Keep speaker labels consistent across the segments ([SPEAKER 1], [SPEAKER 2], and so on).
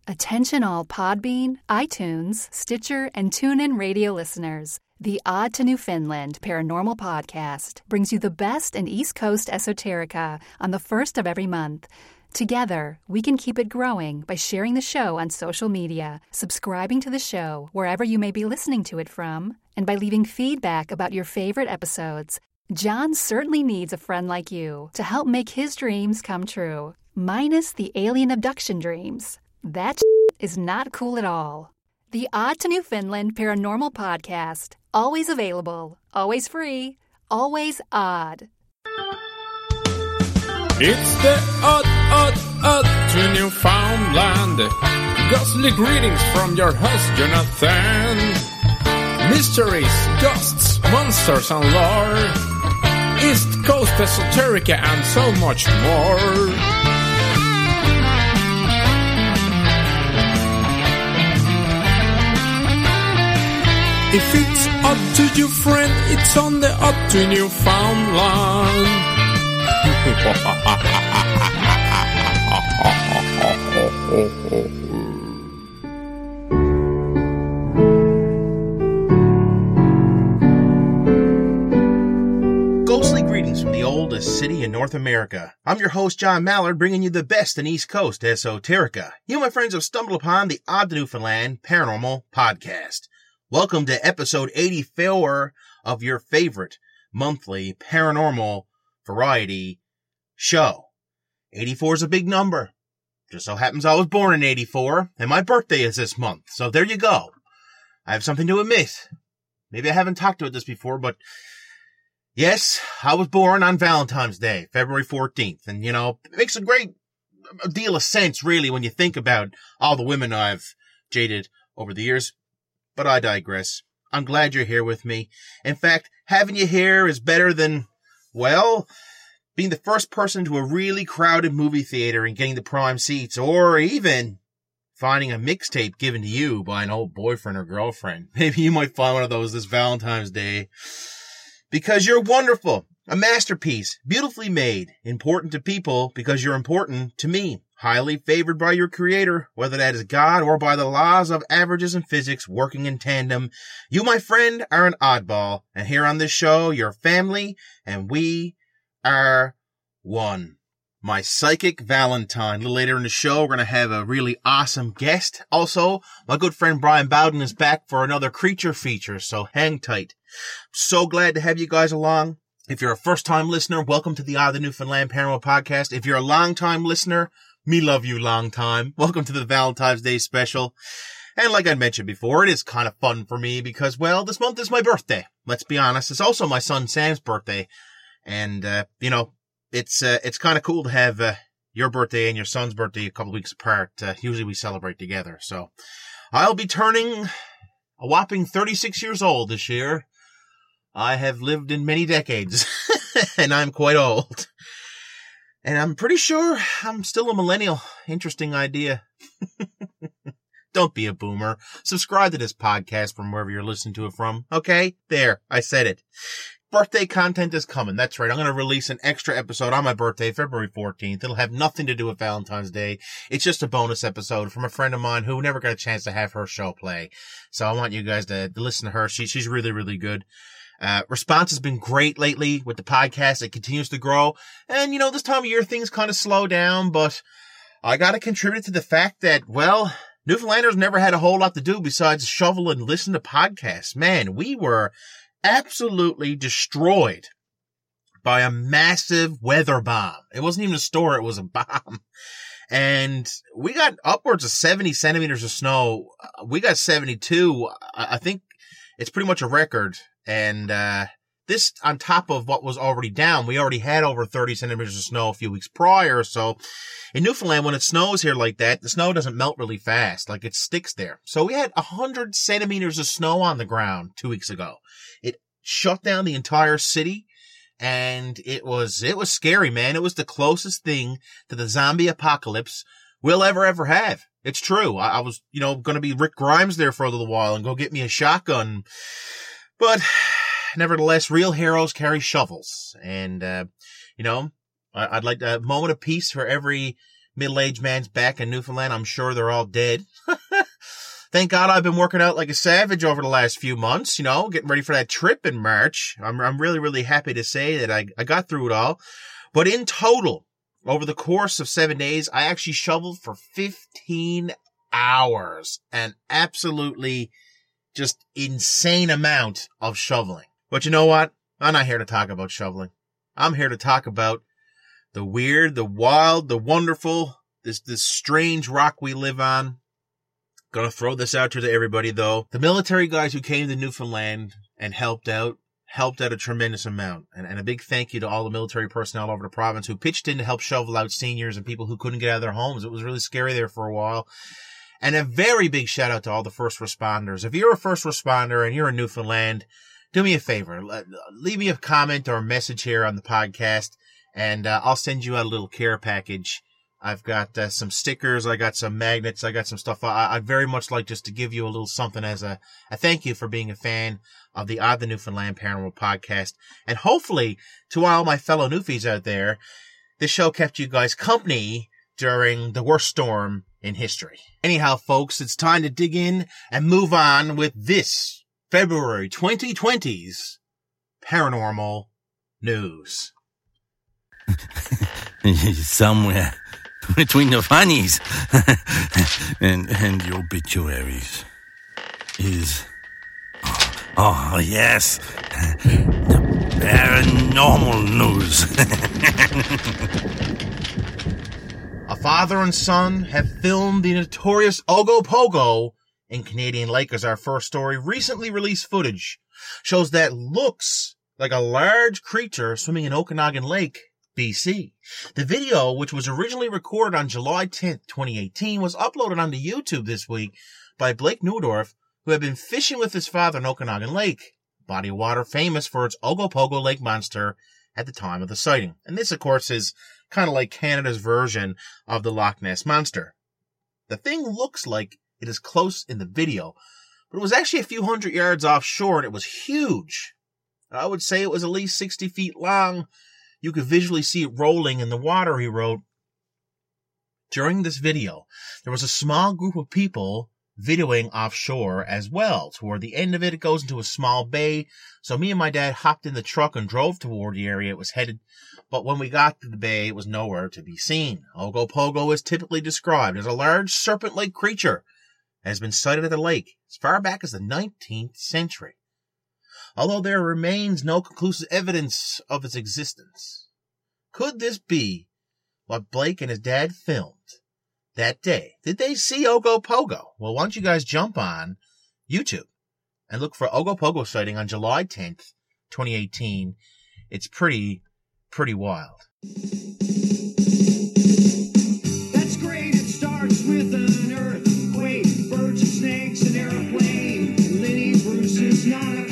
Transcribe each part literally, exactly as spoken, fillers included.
[SPEAKER 1] Attention all Podbean, iTunes, Stitcher, and TuneIn radio listeners. The Odd to Newfoundland Paranormal Podcast brings you the best in East Coast esoterica on the first of every month. Together, we can keep it growing by sharing the show on social media, subscribing to the show wherever you may be listening to it from, and by leaving feedback about your favorite episodes. John certainly needs a friend like you to help make his dreams come true, minus the alien abduction dreams. That is not cool at all. The Odd to Newfoundland Paranormal Podcast. Always available, always free, always odd.
[SPEAKER 2] It's the Odd, Odd, Odd to Newfoundland. Ghostly greetings from your host, Jonathan. Mysteries, ghosts, monsters and lore. East Coast esoterica and so much more. If it's odd to you, friend, it's on the Odd to Newfoundland.
[SPEAKER 3] Ghostly greetings from the oldest city in North America. I'm your host, John Mallard, bringing you the best in East Coast esoterica. You, my friends, have stumbled upon the Odd to Newfoundland Paranormal Podcast. Welcome to episode eighty-four of your favorite monthly paranormal variety show. eighty-four is a big number. Just so happens I was born in eighty-four, and my birthday is this month. So there you go. I have something to admit. Maybe I haven't talked about this before, but yes, I was born on Valentine's Day, February fourteenth. And, you know, it makes a great deal of sense, really, when you think about all the women I've jaded over the years. But I digress. I'm glad you're here with me. In fact, having you here is better than, well, being the first person to a really crowded movie theater and getting the prime seats, or even finding a mixtape given to you by an old boyfriend or girlfriend. Maybe you might find one of those this Valentine's Day. Because you're wonderful, a masterpiece, beautifully made, important to people because you're important to me. Highly favored by your creator, whether that is God or by the laws of averages and physics working in tandem. You, my friend, are an oddball, and here on this show, you're family, and we are one. My psychic Valentine. A little later in the show, we're going to have a really awesome guest. Also, my good friend Brian Bowden is back for another creature feature, so hang tight. So glad to have you guys along. If you're a first-time listener, welcome to the Odd to Newfoundland Paranormal Podcast. If you're a long-time listener, me love you long time. Welcome to the Valentine's Day special. And like I mentioned before, it is kind of fun for me because, well, this month is my birthday. Let's be honest. It's also my son Sam's birthday. And, uh, you know, it's, uh, it's kind of cool to have, uh, your birthday and your son's birthday a couple weeks apart. Uh, usually we celebrate together. So I'll be turning a whopping thirty-six years old this year. I have lived in many decades and I'm quite old. And I'm pretty sure I'm still a millennial. Interesting idea. Don't be a boomer. Subscribe to this podcast from wherever you're listening to it from. Okay? There. I said it. Birthday content is coming. That's right. I'm going to release an extra episode on my birthday, February fourteenth. It'll have nothing to do with Valentine's Day. It's just a bonus episode from a friend of mine who never got a chance to have her show play. So I want you guys to, to listen to her. She, she's really, really good. Uh, response has been great lately with the podcast. It continues to grow. And, you know, this time of year, things kind of slow down, but I got to contribute to the fact that, well, Newfoundlanders never had a whole lot to do besides shovel and listen to podcasts. Man, we were absolutely destroyed by a massive weather bomb. It wasn't even a storm. It was a bomb. And we got upwards of seventy centimeters of snow. We got seventy-two. I think it's pretty much a record. And, uh, this on top of what was already down. We already had over thirty centimeters of snow a few weeks prior. So in Newfoundland, when it snows here like that, the snow doesn't melt really fast. Like it sticks there. So we had a hundred centimeters of snow on the ground two weeks ago. It shut down the entire city. And it was, it was scary, man. It was the closest thing to the zombie apocalypse we'll ever, ever have. It's true. I, I was, you know, going to be Rick Grimes there for a little while and go get me a shotgun. But nevertheless, real heroes carry shovels. And, uh, you know, I, I'd like a moment of peace for every middle-aged man's back in Newfoundland. I'm sure they're all dead. Thank God I've been working out like a savage over the last few months, you know, getting ready for that trip in March. I'm I'm really, really happy to say that I, I got through it all. But in total, over the course of seven days, I actually shoveled for fifteen hours. An absolutely just insane amount of shoveling. But you know what? I'm not here to talk about shoveling. I'm here to talk about the weird, the wild, the wonderful, this this strange rock we live on. Gonna throw this out to everybody, though. The military guys who came to Newfoundland and helped out, helped out a tremendous amount. And, and a big thank you to all the military personnel over the province who pitched in to help shovel out seniors and people who couldn't get out of their homes. It was really scary there for a while. And a very big shout out to all the first responders. If you're a first responder and you're in Newfoundland, do me a favor. Leave me a comment or a message here on the podcast, and uh, I'll send you out a little care package. I've got uh, some stickers. I got some magnets. I got some stuff. I, I'd very much like just to give you a little something as a, a thank you for being a fan of the Odd the Newfoundland Paranormal Podcast. And hopefully, to all my fellow Newfies out there, this show kept you guys company during the worst storm in history. Anyhow, folks, it's time to dig in and move on with this February twenty twenty's Paranormal News.
[SPEAKER 4] Somewhere between the funnies and, and the obituaries is, oh, oh yes, the paranormal news.
[SPEAKER 3] A father and son have filmed the notorious Ogopogo in Canadian Lake as our first story. Recently released footage shows that looks like a large creature swimming in Okanagan Lake, B C. The video, which was originally recorded on July tenth, twenty eighteen, was uploaded onto YouTube this week by Blake Neudorf, who had been fishing with his father in Okanagan Lake, a body of water famous for its Ogopogo Lake monster at the time of the sighting. And this, of course, is kind of like Canada's version of the Loch Ness Monster. The thing looks like it is close in the video, but it was actually a few hundred yards offshore, and it was huge. I would say it was at least sixty feet long. You could visually see it rolling in the water, he wrote. During this video, there was a small group of people videoing offshore as well. Toward the end of it, it goes into a small bay. So me and my dad hopped in the truck and drove toward the area it was headed. But when we got to the bay, it was nowhere to be seen. Ogopogo is typically described as a large serpent-like creature and has been sighted at the lake as far back as the nineteenth century. Although there remains no conclusive evidence of its existence. Could this be what Blake and his dad filmed that day? Did they see Ogopogo? Well, why don't you guys jump on YouTube and look for Ogopogo sighting on July tenth, twenty eighteen. It's pretty, pretty wild.
[SPEAKER 5] That's great. It starts with an earthquake, birds and snakes, an airplane. Lenny Bruce is not afraid.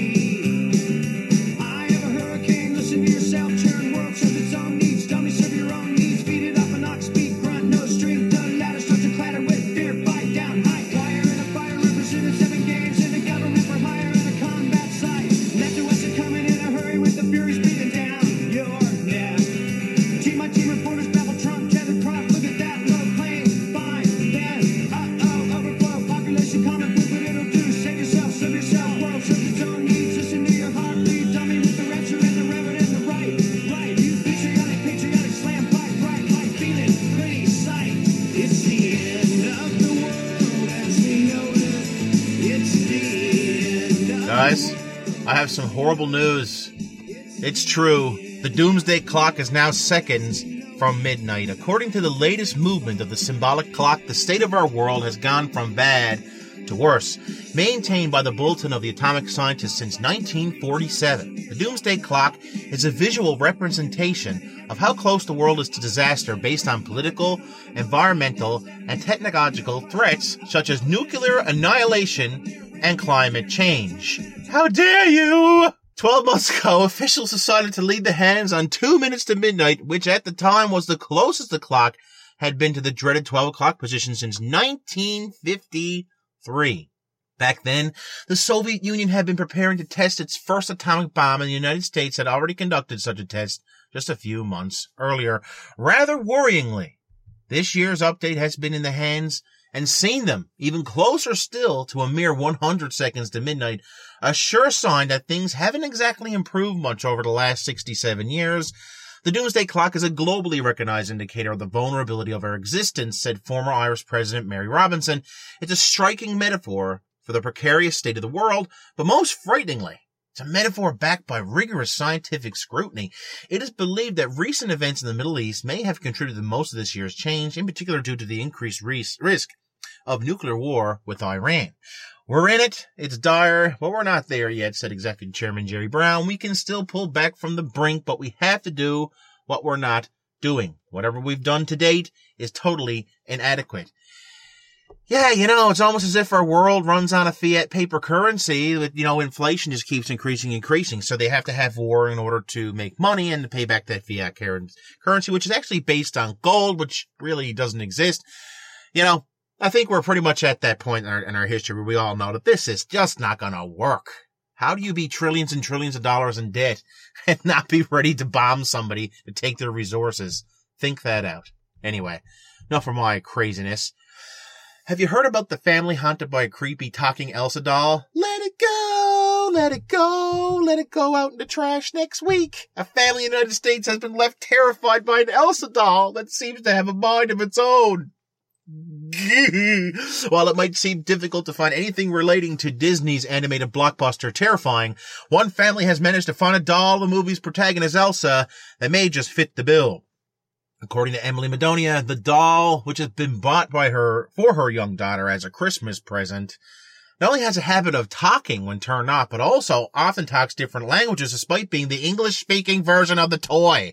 [SPEAKER 5] I have a hurricane. Listen to yourself. Churn world serves its own needs. Dummy serve your own needs. Beat it up an ox, speak, grunt, no strength. The ladder starts to clatter with fear. Fight down high. Fire in a fire represented seven games in the government for hire in a combat site. Left to us are coming in a hurry with the furies beating down your neck. Team my team reporters babble Trump, Kevin Croft. Look at that low plane. Fine, then, uh-oh, overflow. Population common, look what it'll do. Save yourself, serve yourself. World serves its own needs. Listen to your heartbeat. Dummy with the rapture and the reverend and the right. Right, you patriotic, patriotic, slam pipe, right, like feeling pretty sight. It's the end of the world as we know it. It's the end of
[SPEAKER 3] Guys, I have some horrible news. It's true. The doomsday clock is now seconds from midnight. According to the latest movement of the symbolic clock, the state of our world has gone from bad to worse, maintained by the Bulletin of the Atomic Scientist since nineteen forty-seven. The doomsday clock is a visual representation of how close the world is to disaster based on political, environmental, and technological threats such as nuclear annihilation and climate change. How dare you! Twelve months ago, officials decided to lead the hands on two minutes to midnight, which at the time was the closest the clock had been to the dreaded twelve o'clock position since nineteen fifty-three. Back then, the Soviet Union had been preparing to test its first atomic bomb, and the United States had already conducted such a test just a few months earlier. Rather worryingly, This year's update has been in the hands and seen them even closer still to a mere one hundred seconds to midnight, a sure sign that things haven't exactly improved much over the last sixty-seven years. The doomsday clock is a globally recognized indicator of the vulnerability of our existence, said former Irish President Mary Robinson. It's a striking metaphor for the precarious state of the world, but most frighteningly, it's a metaphor backed by rigorous scientific scrutiny. It is believed that recent events in the Middle East may have contributed to most of this year's change, in particular due to the increased risk of nuclear war with Iran. We're in it. It's dire, but we're not there yet, said Executive Chairman Jerry Brown. We can still pull back from the brink, but we have to do what we're not doing. Whatever we've done to date is totally inadequate. Yeah, you know, it's almost as if our world runs on a fiat paper currency. With, you know, inflation just keeps increasing, increasing. So they have to have war in order to make money and to pay back that fiat currency, which is actually based on gold, which really doesn't exist. You know, I think we're pretty much at that point in our, in our history where we all know that this is just not going to work. How do you be trillions and trillions of dollars in debt and not be ready to bomb somebody to take their resources? Think that out. Anyway, enough of my craziness. Have you heard about the family haunted by a creepy talking Elsa doll? Let it go, let it go, let it go out in the trash next week. A family in the United States has been left terrified by an Elsa doll that seems to have a mind of its own. While it might seem difficult to find anything relating to Disney's animated blockbuster Terrifying, one family has managed to find a doll, the movie's protagonist Elsa, that may just fit the bill. According to Emily Madonia, the doll, which has been bought by her for her young daughter as a Christmas present, not only has a habit of talking when turned off, but also often talks different languages despite being the English-speaking version of the toy.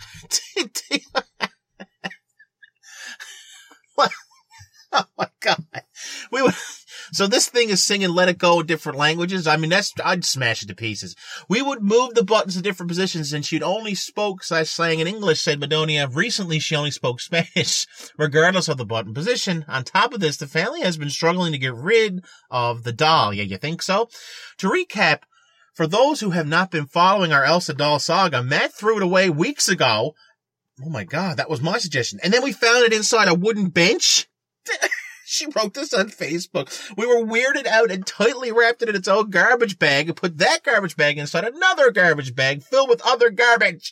[SPEAKER 3] What? Oh my God. We would, so this thing is singing Let It Go in different languages. I mean, that's, I'd smash it to pieces. We would move the buttons to different positions and she'd only spoke slash sang in English, said Madonia. Recently, she only spoke Spanish, regardless of the button position. On top of this, the family has been struggling to get rid of the doll. Yeah, you think so? To recap, for those who have not been following our Elsa doll saga, Matt threw it away weeks ago. Oh my God, that was my suggestion. And then we found it inside a wooden bench. She wrote this on Facebook. We were weirded out and tightly wrapped it in its own garbage bag and put that garbage bag inside another garbage bag filled with other garbage.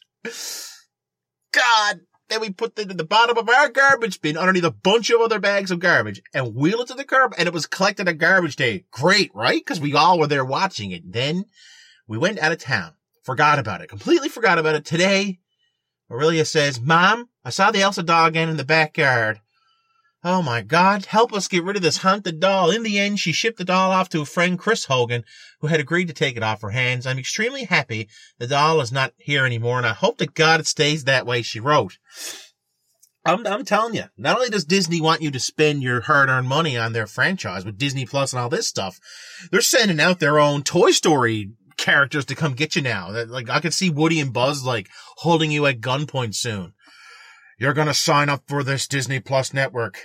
[SPEAKER 3] God. Then we put it in the bottom of our garbage bin underneath a bunch of other bags of garbage and wheel it to the curb, and it was collected on garbage day. Great, right? Because we all were there watching it. Then we went out of town. Forgot about it. Completely forgot about it. Today, Aurelia says, Mom, I saw the Elsa doll again in the backyard. Oh my God, help us get rid of this haunted doll. In the end, she shipped the doll off to a friend, Chris Hogan, who had agreed to take it off her hands. I'm extremely happy the doll is not here anymore, and I hope to God it stays that way, she wrote. I'm, I'm telling you, not only does Disney want you to spend your hard-earned money on their franchise with Disney Plus and all this stuff, they're sending out their own Toy Story characters to come get you now. Like, I could see Woody and Buzz, like, holding you at gunpoint soon. You're gonna sign up for this Disney Plus network.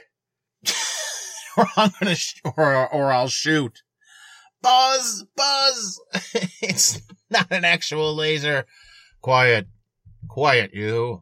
[SPEAKER 3] or I'm gonna, sh- or, or I'll shoot. Buzz, Buzz! It's not an actual laser. Quiet. Quiet, you.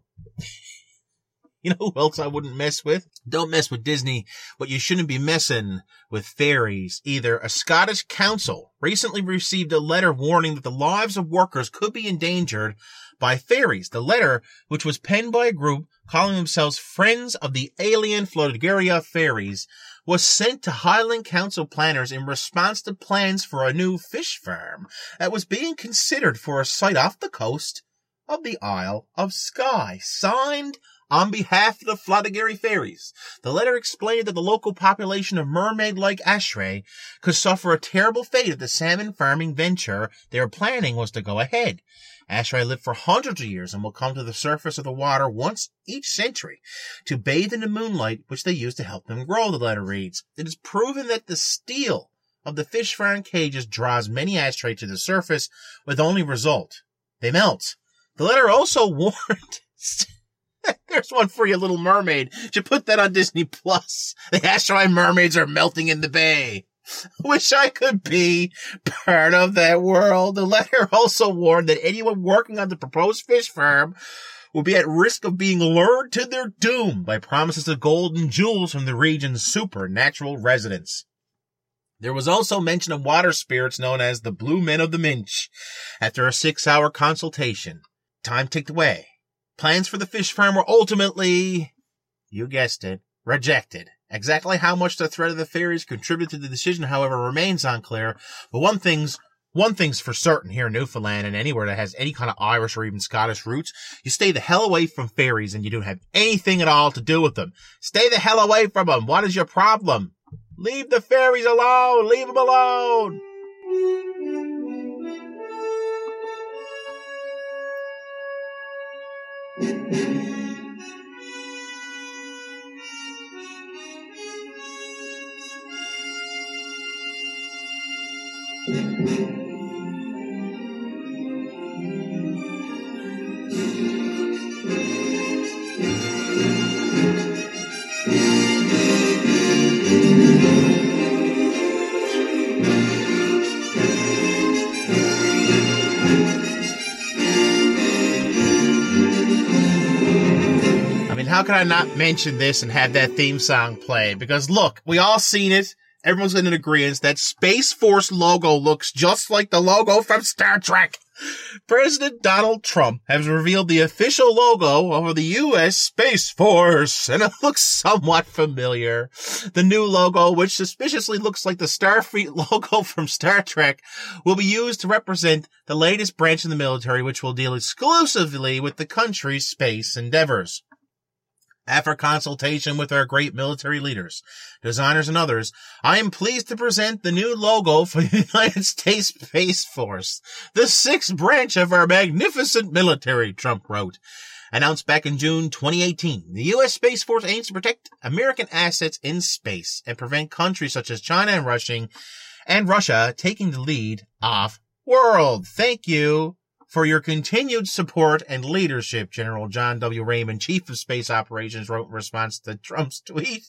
[SPEAKER 3] You know who else I wouldn't mess with? Don't mess with Disney, but you shouldn't be messing with fairies either. A Scottish council recently received a letter warning that the lives of workers could be endangered by fairies. The letter, which was penned by a group calling themselves Friends of the Alien Florigeria Fairies, was sent to Highland Council planners in response to plans for a new fish farm that was being considered for a site off the coast of the Isle of Skye. Signed on behalf of the Florigeria Fairies. The letter explained that the local population of mermaid-like Ashray could suffer a terrible fate if the salmon farming venture they were planning was to go ahead. Ashray lived for hundreds of years and will come to the surface of the water once each century to bathe in the moonlight, which they use to help them grow, the letter reads. It is proven that the steel of the fish farm cages draws many Ashray to the surface, with only result: they melt. The letter also warned... There's one for your Little Mermaid. You should put that on Disney Plus. The Ashray mermaids are melting in the bay. Wish I could be part of that world. The letter also warned that anyone working on the proposed fish farm will be at risk of being lured to their doom by promises of gold and jewels from the region's supernatural residents. There was also mention of water spirits known as the Blue Men of the Minch. After a six-hour consultation, time ticked away. Plans for the fish farm were ultimately, you guessed it, rejected. Exactly how much the threat of the fairies contributed to the decision, however, remains unclear. But one thing's one thing's for certain here in Newfoundland and anywhere that has any kind of Irish or even Scottish roots, you stay the hell away from fairies and you don't have anything at all to do with them. Stay the hell away from them. What is your problem? Leave the fairies alone. Leave them alone. How can I not mention this and have that theme song play? Because look, we all seen it. Everyone's in agreement that Space Force logo looks just like the logo from Star Trek. President Donald Trump has revealed the official logo of the U S Space Force, and it looks somewhat familiar. The new logo, which suspiciously looks like the Starfleet logo from Star Trek, will be used to represent the latest branch of the military, which will deal exclusively with the country's space endeavors. After consultation with our great military leaders, designers, and others, I am pleased to present the new logo for the United States Space Force, the sixth branch of our magnificent military, Trump wrote. Announced back in June twenty eighteen, the U S Space Force aims to protect American assets in space and prevent countries such as China and Russia, and Russia taking the lead off-world. Thank you for your continued support and leadership, General John W. Raymond, Chief of Space Operations, wrote in response to Trump's tweet.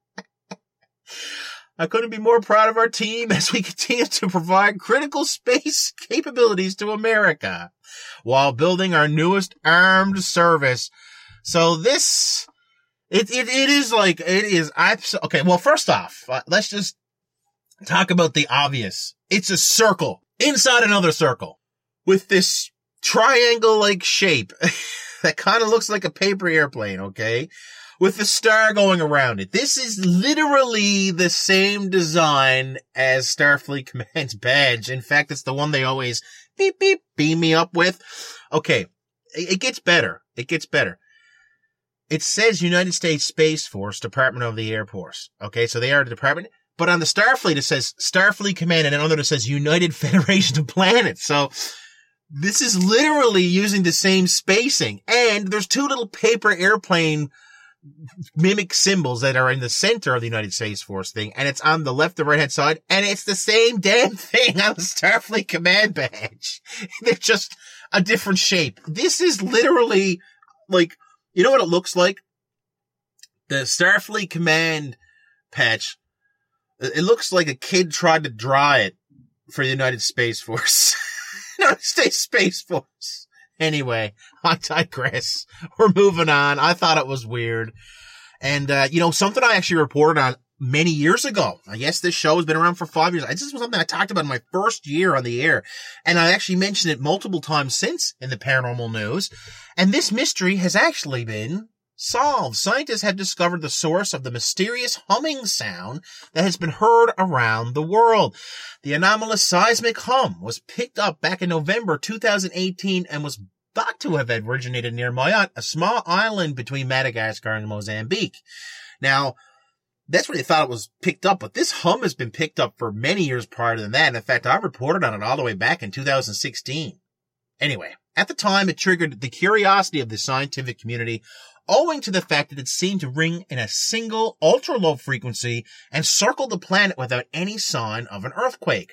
[SPEAKER 3] I couldn't be more proud of our team as we continue to provide critical space capabilities to America while building our newest armed service. So this, it, it, it is like, it is, okay, well, first off, uh, let's just talk about the obvious. It's a circle inside another circle, with this triangle-like shape that kind of looks like a paper airplane, okay? With the star going around it. This is literally the same design as Starfleet Command's badge. In fact, it's the one they always beep, beep, beam me up with. Okay, it gets better. It gets better. It says United States Space Force, Department of the Air Force. Okay, so they are the department. But on the Starfleet, it says Starfleet Command, and another that says United Federation of Planets. So this is literally using the same spacing. And there's two little paper airplane mimic symbols that are in the center of the United States Force thing. And it's on the left and right hand side. And it's the same damn thing on the Starfleet Command badge. They're just a different shape. This is literally like, you know what it looks like? The Starfleet Command patch. It looks like a kid tried to draw it for the United Space Force. United States Space Force. Anyway, I digress. We're moving on. I thought it was weird. And, uh, you know, something I actually reported on many years ago. I guess this show has been around for five years. This was something I talked about in my first year on the air. And I actually mentioned it multiple times since in the paranormal news. And this mystery has actually been solved. Scientists have discovered the source of the mysterious humming sound that has been heard around the world. The anomalous seismic hum was picked up back in November two thousand eighteen and was thought to have originated near Mayotte, a small island between Madagascar and Mozambique. Now, that's where they thought it was picked up, but this hum has been picked up for many years prior to that. In fact, I reported on it all the way back in two thousand sixteen. Anyway, at the time, it triggered the curiosity of the scientific community, owing to the fact that it seemed to ring in a single ultra-low frequency and circle the planet without any sign of an earthquake.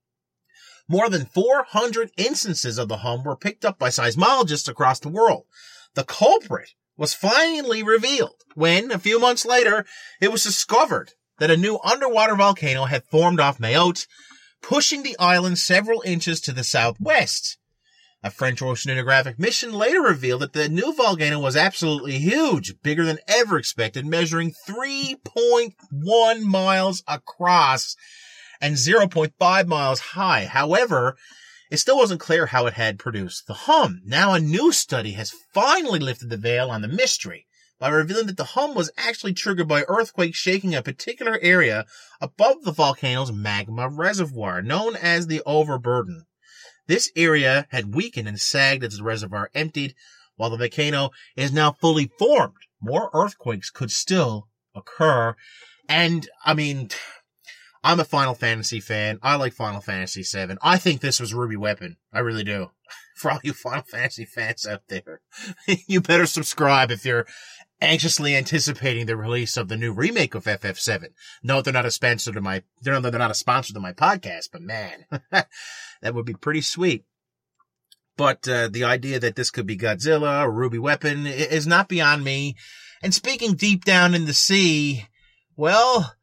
[SPEAKER 3] More than four hundred instances of the hum were picked up by seismologists across the world. The culprit was finally revealed when, a few months later, it was discovered that a new underwater volcano had formed off Mayotte, pushing the island several inches to the southwest. A French oceanographic mission later revealed that the new volcano was absolutely huge, bigger than ever expected, measuring three point one miles across and zero point five miles high. However, it still wasn't clear how it had produced the hum. Now a new study has finally lifted the veil on the mystery by revealing that the hum was actually triggered by earthquakes shaking a particular area above the volcano's magma reservoir, known as the overburden. This area had weakened and sagged as the reservoir emptied. While the volcano is now fully formed, more earthquakes could still occur. And, I mean, I'm a Final Fantasy fan. I like Final Fantasy seven. I think this was Ruby Weapon. I really do. For all you Final Fantasy fans out there, you better subscribe if you're anxiously anticipating the release of the new remake of F F seven. No, they're not a sponsor to my, they're not, they're not a sponsor to my podcast, but man, that would be pretty sweet. But, uh, the idea that this could be Godzilla or Ruby Weapon is not beyond me. And speaking deep down in the sea, well,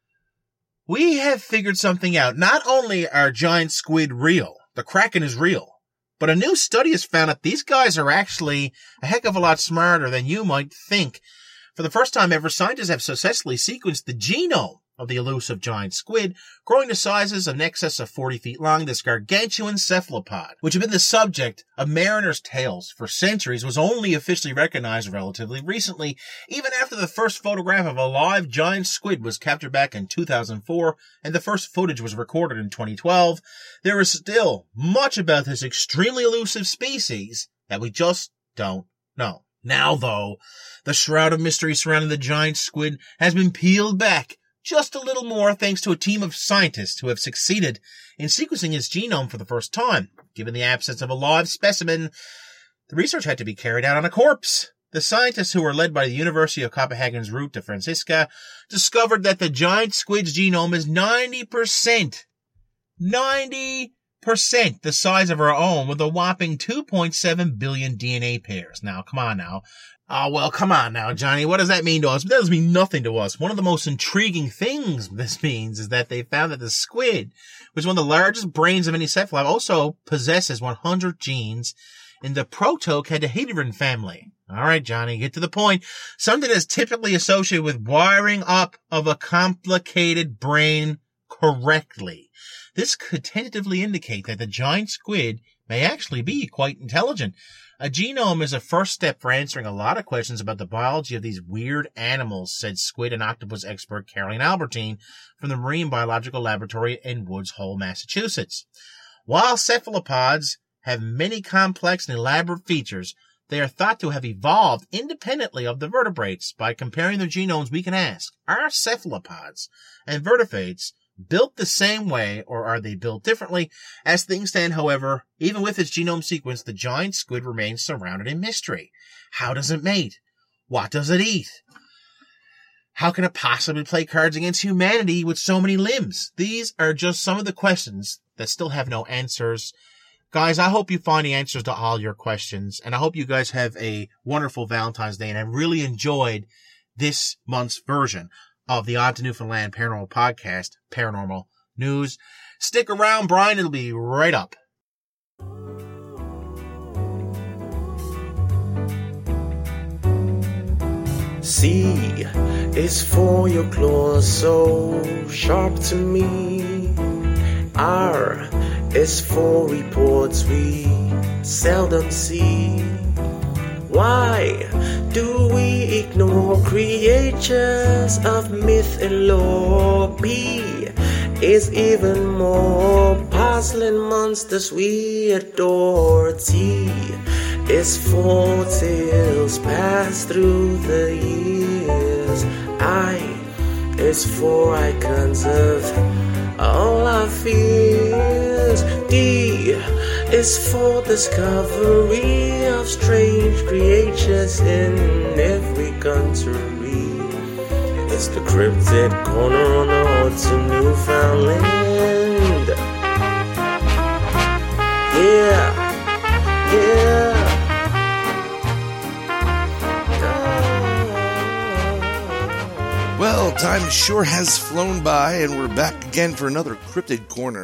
[SPEAKER 3] we have figured something out. Not only are giant squid real, the Kraken is real, but a new study has found that these guys are actually a heck of a lot smarter than you might think. For the first time ever, scientists have successfully sequenced the genome of the elusive giant squid, growing to sizes of in excess of forty feet long. This gargantuan cephalopod, which had been the subject of mariners' tales for centuries, was only officially recognized relatively recently, even after the first photograph of a live giant squid was captured back in two thousand four, and the first footage was recorded in twenty twelve. There is still much about this extremely elusive species that we just don't know. Now, though, the shroud of mystery surrounding the giant squid has been peeled back just a little more thanks to a team of scientists who have succeeded in sequencing its genome for the first time. Given the absence of a live specimen, the research had to be carried out on a corpse. The scientists, who were led by the University of Copenhagen's Ruud de Francisca, discovered that the giant squid's genome is ninety percent, ninety percent the size of our own, with a whopping two point seven billion D N A pairs. Now, come on now. Oh, well, come on now, Johnny. What does that mean to us? That doesn't mean nothing to us. One of the most intriguing things this means is that they found that the squid, which is one of the largest brains of any cephalopod, also possesses one hundred genes in the protocadahedron family. All right, Johnny, get to the point. Something that's typically associated with wiring up of a complicated brain correctly. This could tentatively indicate that the giant squid may actually be quite intelligent. A genome is a first step for answering a lot of questions about the biology of these weird animals, said squid and octopus expert Caroline Albertine from the Marine Biological Laboratory in Woods Hole, Massachusetts. While cephalopods have many complex and elaborate features, they are thought to have evolved independently of the vertebrates. By comparing their genomes, we can ask, are cephalopods and vertebrates built the same way, or are they built differently? As things stand, however, even with its genome sequence, the giant squid remains surrounded in mystery. How does it mate? What does it eat? How can it possibly play cards against humanity with so many limbs? These are just some of the questions that still have no answers. Guys, I hope you find the answers to all your questions, and I hope you guys have a wonderful Valentine's Day, and I really enjoyed this month's version of the Odd to Newfoundland Paranormal Podcast, Paranormal News. Stick around, Brian. It'll be right up.
[SPEAKER 6] C is for your claws, so sharp to me. R is for reports we seldom see. Why do we ignore creatures of myth and lore? P is even more puzzling monsters we adore. T is for tales passed through the years. I is for icons of all our fears. D is for discovery of strange creatures in every country. It's the cryptid corner on the road to Newfoundland. Yeah, yeah.
[SPEAKER 7] Well, time sure has flown by, and we're back again for another Cryptid Corner.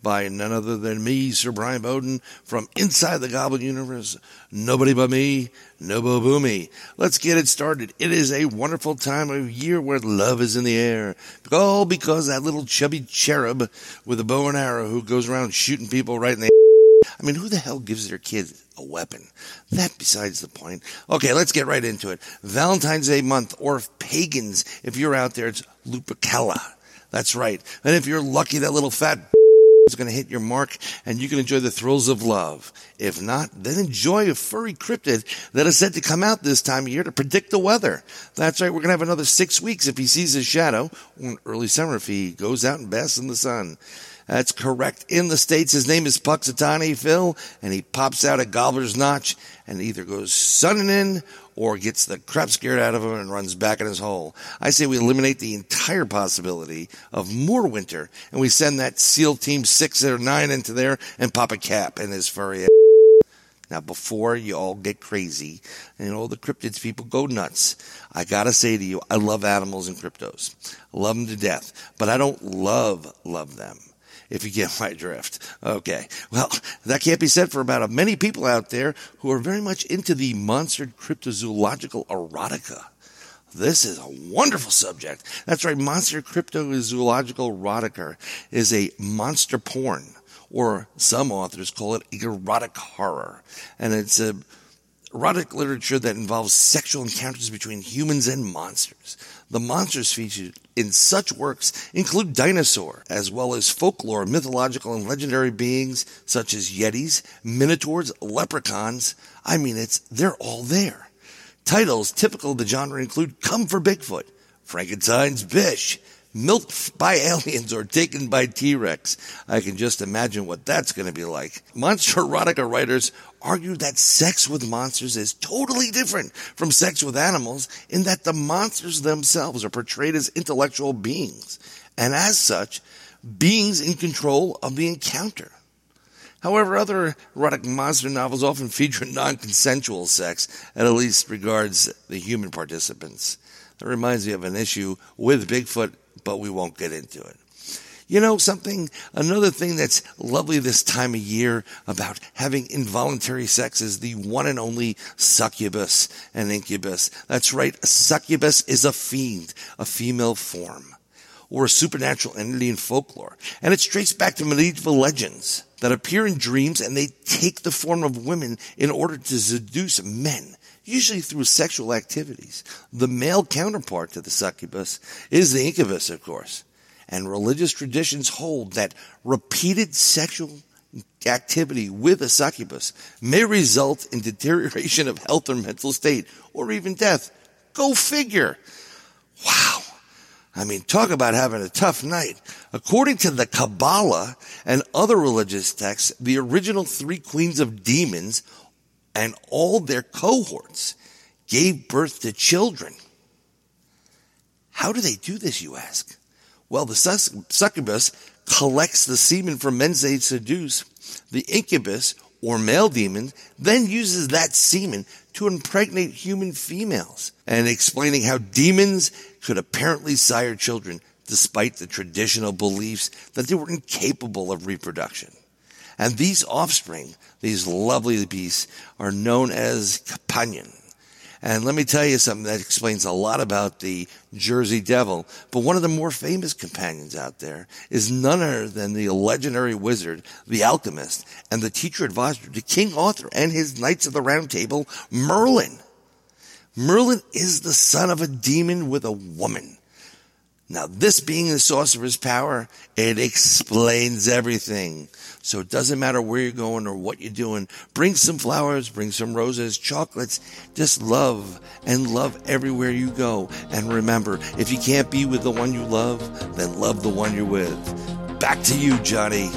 [SPEAKER 4] by none other than me, Sir Brian Bowden, from inside the Goblin Universe. Nobody but me, Nobo Boomy. Let's get it started. It is a wonderful time of year where love is in the air. All because that little chubby cherub with a bow and arrow who goes around shooting people right in the I mean, who the hell gives their kid a weapon? That besides the point. Okay, let's get right into it. Valentine's Day month, or if pagans, if you're out there, it's Lupercala. That's right. And if you're lucky, that little fat is going to hit your mark and you can enjoy the thrills of love. If not, then enjoy a furry cryptid that is said to come out this time of year to predict the weather. That's right. We're going to have another six weeks if he sees his shadow, or an early summer if he goes out and basks in the sun. That's correct. In the States, his name is Puxatani Phil, and he pops out a gobbler's notch and either goes sunning in or gets the crap scared out of him and runs back in his hole. I say we eliminate the entire possibility of more winter, and we send that SEAL Team six or nine into there and pop a cap in his furry ass. Now, before you all get crazy and all the cryptids people go nuts, I gotta say to you, I love animals and cryptos. I love them to death, but I don't love, love them. If you get my drift. Okay. Well, that can't be said for about many people out there who are very much into the monstered cryptozoological erotica. This is a wonderful subject. That's right. Monster cryptozoological erotica is a monster porn, or some authors call it erotic horror. And it's a erotic literature that involves sexual encounters between humans and monsters. The monsters featured in such works include dinosaur, as well as folklore, mythological, and legendary beings such as yetis, minotaurs, leprechauns. I mean, it's they're all there. Titles typical of the genre include Come for Bigfoot, Frankenstein's Bish, Milked by Aliens, or Taken by T-Rex. I can just imagine what that's going to be like. Monster erotica writers argue that sex with monsters is totally different from sex with animals in that the monsters themselves are portrayed as intellectual beings, and as such, beings in control of the encounter. However, other erotic monster novels often feature non-consensual sex, at least regards the human participants. That reminds me of an issue with Bigfoot, but we won't get into it. You know something, another thing that's lovely this time of year about having involuntary sex is the one and only succubus and incubus. That's right, a succubus is a fiend, a female form, or a supernatural entity in folklore. And it's traced back to medieval legends that appear in dreams, and they take the form of women in order to seduce men, usually through sexual activities. The male counterpart to the succubus is the incubus, of course. And religious traditions hold that repeated sexual activity with a succubus may result in deterioration of health or mental state, or even death. Go figure. Wow. I mean, talk about having a tough night. According to the Kabbalah and other religious texts, the original three queens of demons and all their cohorts gave birth to children. How do they do this, you ask? Well, the succubus collects the semen from men they seduce. The incubus, or male demon, then uses that semen to impregnate human females, and explaining how demons could apparently sire children despite the traditional beliefs that they were incapable of reproduction. And these offspring, these lovely beasts, are known as companion. And let me tell you something that explains a lot about the Jersey Devil. But one of the more famous companions out there is none other than the legendary wizard, the alchemist, and the teacher advisor to King Arthur and his Knights of the Round Table, Merlin. Merlin is the son of a demon with a woman. Now, this being the source of his power, it explains everything. So it doesn't matter where you're going or what you're doing. Bring some flowers, bring some roses, chocolates. Just love and love everywhere you go. And remember, if you can't be with the one you love, then love the one you're with. Back to you, Johnny.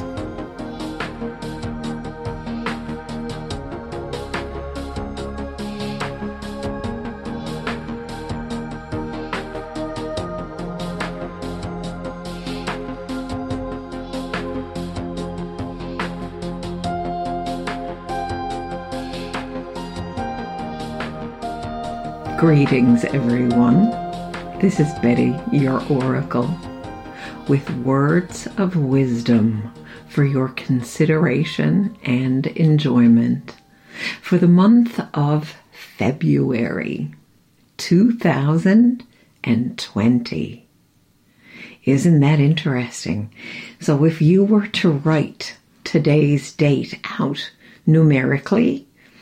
[SPEAKER 7] Greetings, everyone. This is Betty, your oracle. with words of wisdom for your consideration and enjoyment for the month of February two thousand twenty. Isn't that interesting? So if you were to write today's date out numerically,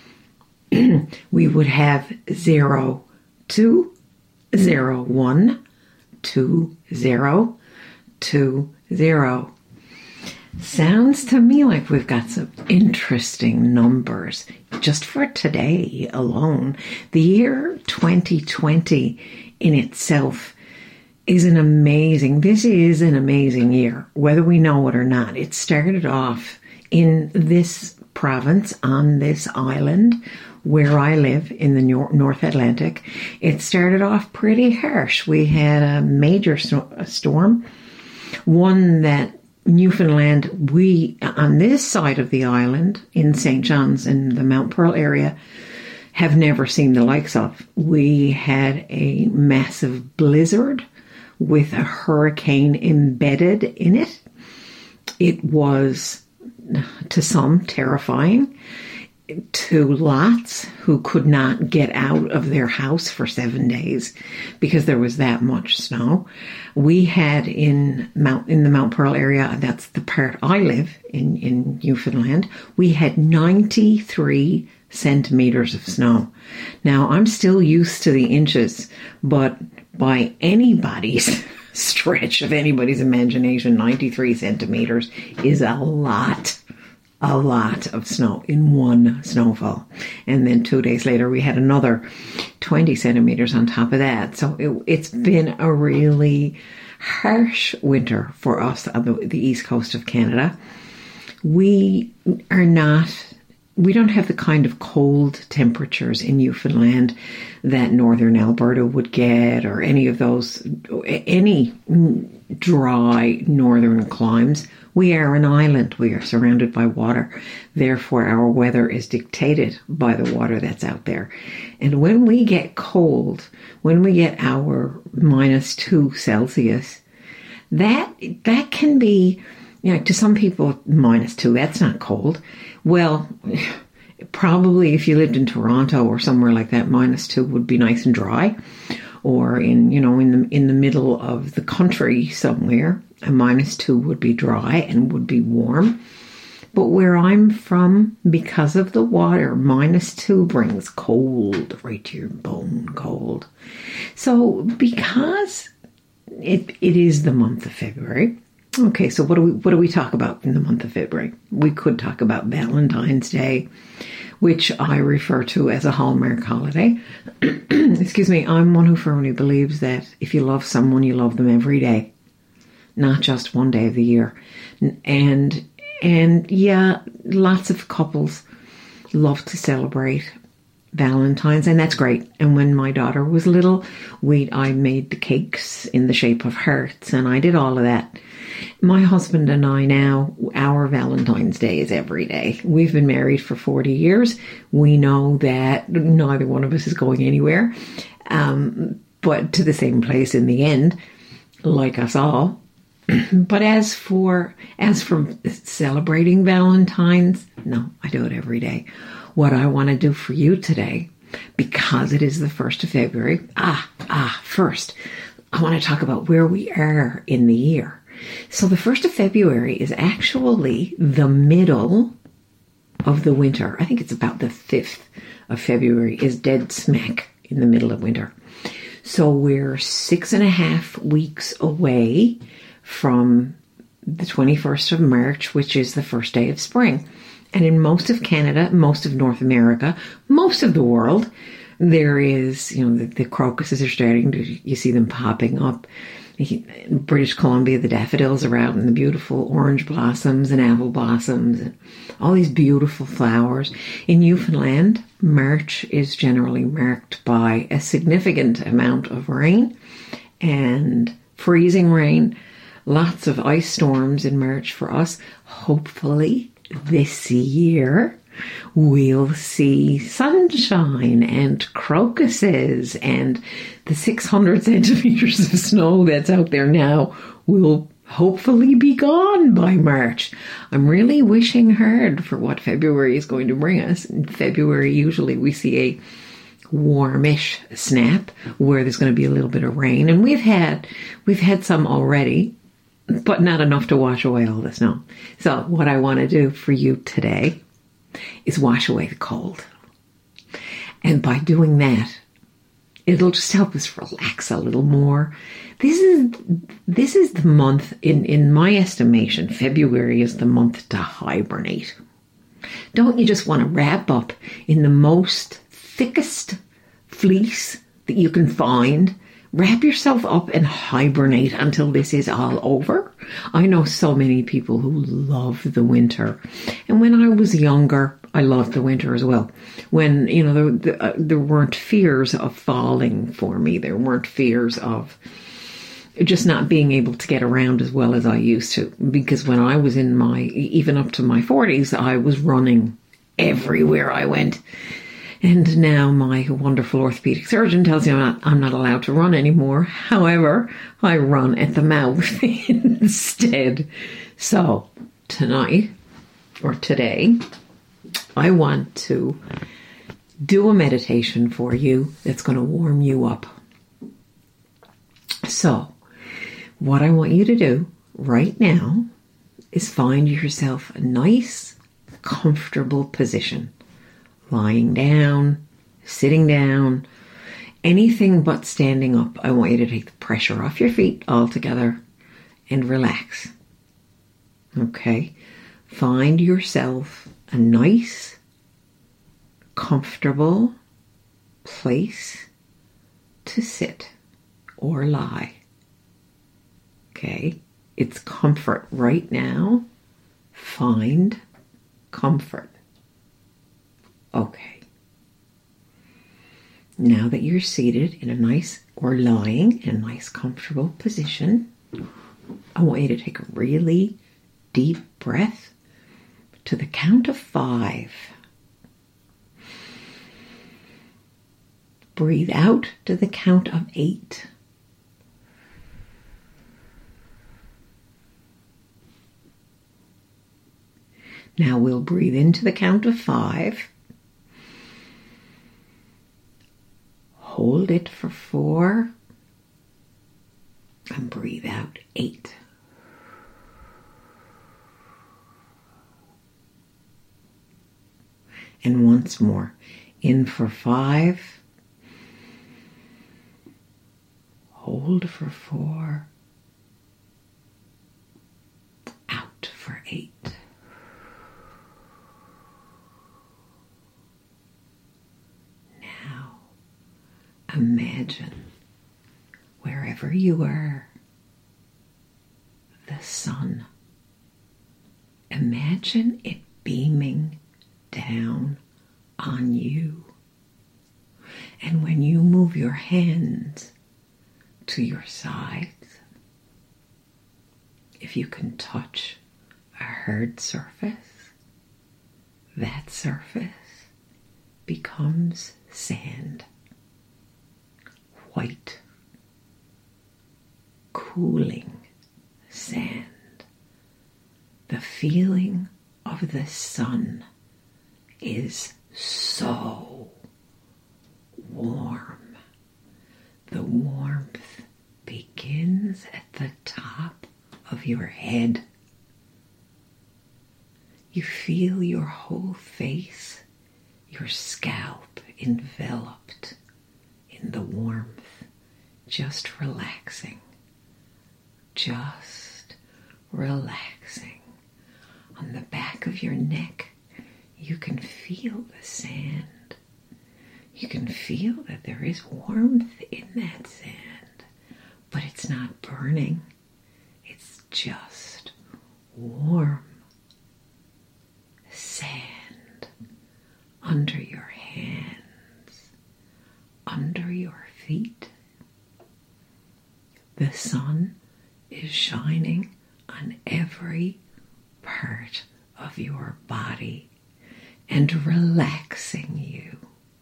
[SPEAKER 7] we would have zero two zero one two zero two zero. Sounds to me like we've got some interesting numbers just for today alone. The year twenty twenty in itself is an amazing, this is an amazing year, whether we know it or not. It started off in this province, on this island where I live in the North Atlantic. It started off pretty harsh. We had a major storm, one that Newfoundland, we, on this side of the island, in Saint John's in the Mount Pearl area, have never seen the likes of. We had a massive blizzard with a hurricane embedded in it. It was, to some, terrifying. To lots who could not get out of their house for seven days because there was that much snow. We had in Mount in the Mount Pearl area, that's the part I live in, in Newfoundland, we had ninety-three centimeters of snow. Now, I'm still used to the inches, but by anybody's stretch of anybody's imagination, ninety-three centimeters is a lot. A lot of snow in one snowfall. And then two days later, we had another twenty centimeters on top of that. So it, it's been a really harsh winter for us on the, the east coast of Canada. We are not, we don't have the kind of cold temperatures in Newfoundland that northern Alberta would get, or any of those, any dry northern climes. We are an island. We are surrounded by water. Therefore, our weather is dictated by the water that's out there. And when we get cold, when we get our minus two Celsius, that that can be, you know, to some people, minus two, that's not cold. Well, probably if you lived in Toronto or somewhere like that, minus two would be nice and dry. Or in, you know, in the in the middle of the country somewhere, a minus two would be dry and would be warm. But where I'm from, because of the water, minus two brings cold right to your bone cold. So because it it is the month of February. Okay, so what do we what do we talk about in the month of February? We could talk about Valentine's Day, which I refer to as a Hallmark holiday. Excuse me, I'm one who firmly believes that if you love someone, you love them every day, not just one day of the year. And, and yeah, lots of couples love to celebrate Valentine's, and that's great. And when my daughter was little, we I made the cakes in the shape of hearts, and I did all of that. My husband and I now, our Valentine's Day is every day. We've been married for forty years. We know that neither one of us is going anywhere, um, but to the same place in the end, like us all. But as for as for celebrating Valentine's, no, I do it every day. What I want to do for you today, because it is the first of February, ah, ah, first, I want to talk about where we are in the year. So the first of February is actually the middle of the winter. I think it's about the fifth of February is dead smack in the middle of winter. So we're six and a half weeks away from the twenty-first of March, which is the first day of spring. And in most of Canada, most of North America, most of the world, there is, you know, the, the crocuses are starting to, you see them popping up. In British Columbia, the daffodils are out and the beautiful orange blossoms and apple blossoms and all these beautiful flowers. In Newfoundland, March is generally marked by a significant amount of rain and freezing rain, lots of ice storms in March for us. Hopefully this year we'll see sunshine and crocuses, and the six hundred centimeters of snow that's out there now will hopefully be gone by March. I'm really wishing hard for what February is going to bring us. In February, usually we see a warmish snap where there's going to be a little bit of rain, and we've had we've had some already, but not enough to wash away all the snow. So what I want to do for you today is wash away the cold. And by doing that, it'll just help us relax a little more. This is this is the month, in, in my estimation, February is the month to hibernate. Don't you just want to wrap up in the most thickest fleece that you can find? Wrap yourself up and hibernate until this is all over. I know so many people who love the winter. And when I was younger, I loved the winter as well. When, you know, there, there, uh, there weren't fears of falling for me. There weren't fears of just not being able to get around as well as I used to. Because when I was in my, even up to my forties, I was running everywhere I went. And now my wonderful orthopedic surgeon tells me I'm not, I'm not allowed to run anymore. However, I run at the mouth instead. So tonight, or today, I want to do a meditation for you that's going to warm you up. So what I want you to do right now is find yourself a nice, comfortable position. Lying down, sitting down, anything but standing up. I want you to take the pressure off your feet altogether and relax. Okay? Find yourself a nice, comfortable place to sit or lie. Okay? It's comfort right now. Find comfort. Okay. Now that you're seated in a nice, or lying in a nice, comfortable position, I want you to take a really deep breath to the count of five. Breathe out to the count of eight. Now we'll breathe into the count of five. Hold it for four. And breathe out eight. And once more. In for five. Hold for four. Out for eight. Imagine, wherever you are, the sun. Imagine it beaming down on you. And when you move your hands to your sides, if you can touch a hard surface, that surface becomes sand. White, cooling sand. The feeling of the sun is so warm. The warmth begins at the top of your head. You feel your whole face, your scalp enveloped in the warmth. Just relaxing, just relaxing. On the back of your neck, you can feel the sand. You can feel that there is warmth in that sand, but it's not burning. It's just warm sand under your hands, under your feet. The sun is shining on every part of your body and relaxing you.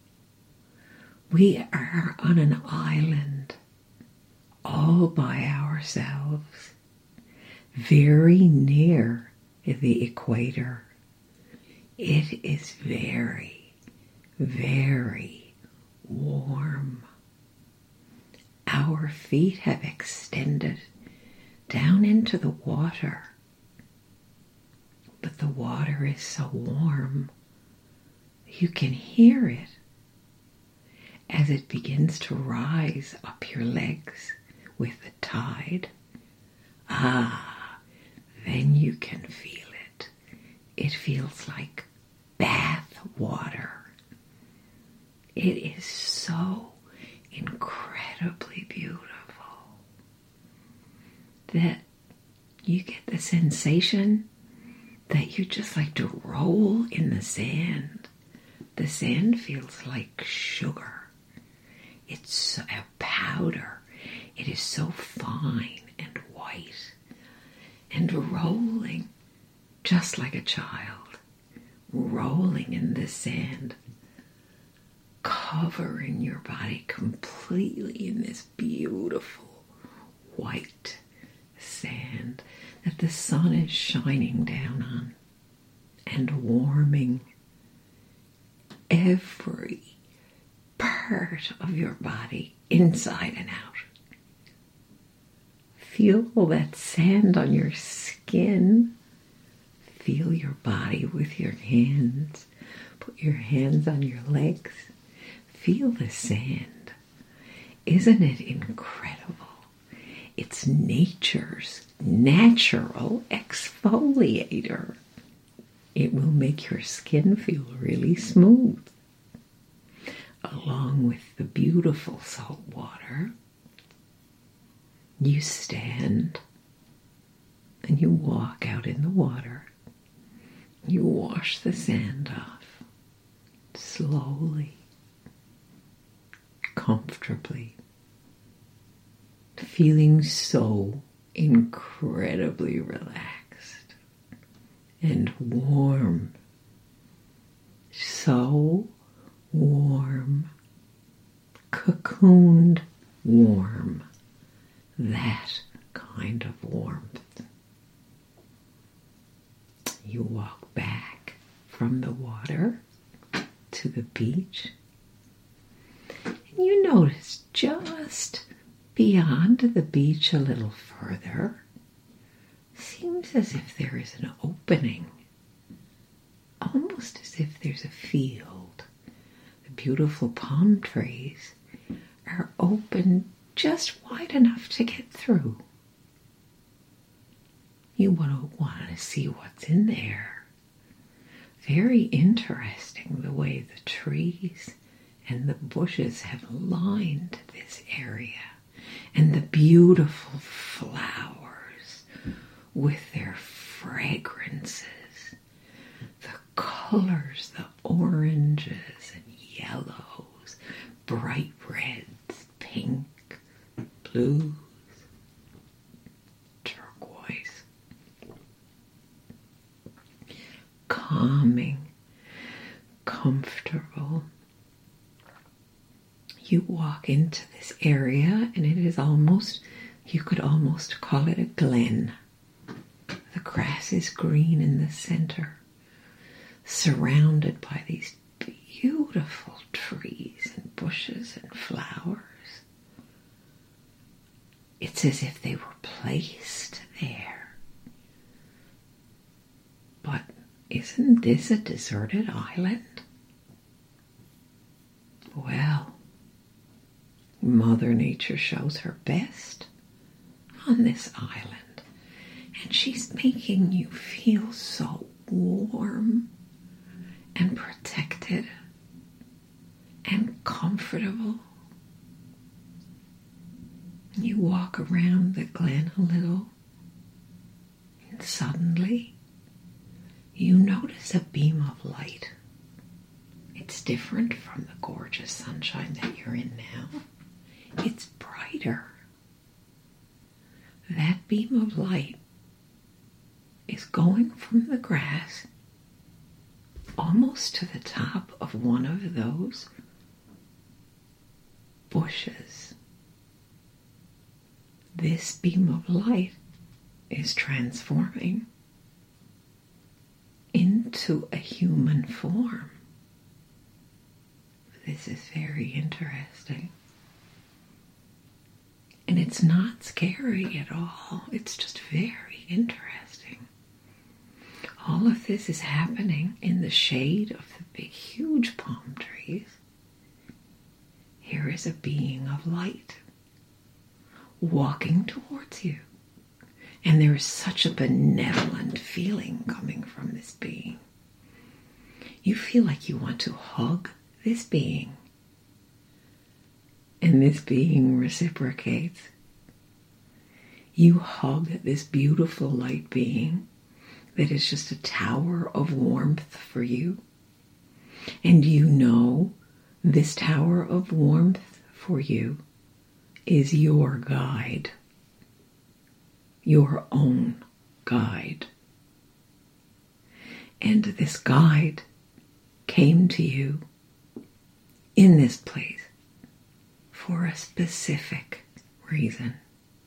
[SPEAKER 7] We are on an island all by ourselves. very near the equator. It is very, very warm. Our feet have extended down into the water, but the water is so warm you can hear it as it begins to rise up your legs with the tide. Ah, then you can feel it. It feels like bath water. It is so incredibly beautiful that you get the sensation that you just like to roll in the sand. The sand feels like sugar. It's a powder. It is so fine and white and rolling just like a child, rolling in the sand, covering your body completely in this beautiful white sand that the sun is shining down on and warming every part of your body, inside and out. Feel that sand on your skin. Feel your body with your hands. Put your hands on your legs. Feel the sand. Isn't it incredible? It's nature's natural exfoliator. It will make your skin feel really smooth. Along with the beautiful salt water, you stand and you walk out in the water. You wash the sand off slowly, comfortably, feeling so incredibly relaxed and warm. So warm, cocooned warm, that kind of warmth. You walk back from the water to the beach, and you notice just beyond the beach a little further, seems as if there is an opening, almost as if there's a field. The beautiful palm trees are open just wide enough to get through. You want to want to see what's in there. Very interesting the way the trees and the bushes have lined this area, and the beautiful flowers with their fragrances, the colors, the oranges and yellows, bright reds, pink, blues, turquoise, calming, comfortable. You walk into this area and it is almost, you could almost call it a glen. The grass is green in the center, surrounded by these beautiful trees and bushes and flowers. It's as if they were placed there. But isn't this a deserted island? Well, Mother Nature shows her best on this island, and she's making you feel so warm and protected and comfortable. You walk around the glen a little, and suddenly you notice a beam of light. It's different from the gorgeous sunshine that you're in now. It's brighter. That beam of light is going from the grass almost to the top of one of those bushes. This beam of light is transforming into a human form. This is very interesting. And it's not scary at all. It's just very interesting. All of this is happening in the shade of the big, huge palm trees. Here is a being of light walking towards you. And there is such a benevolent feeling coming from this being. You feel like you want to hug this being. And this being reciprocates. You hug this beautiful light being that is just a tower of warmth for you. And you know this tower of warmth for you is your guide. Your own guide. And this guide came to you in this place for a specific reason.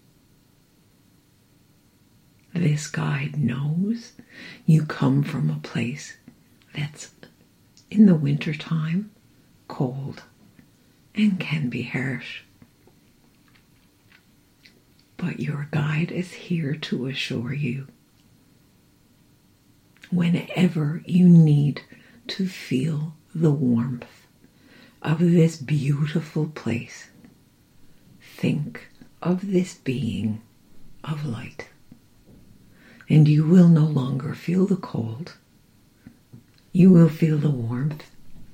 [SPEAKER 7] This guide knows you come from a place that's in the wintertime cold and can be harsh. But your guide is here to assure you, whenever you need to feel the warmth of this beautiful place, think of this being of light. And you will no longer feel the cold. You will feel the warmth.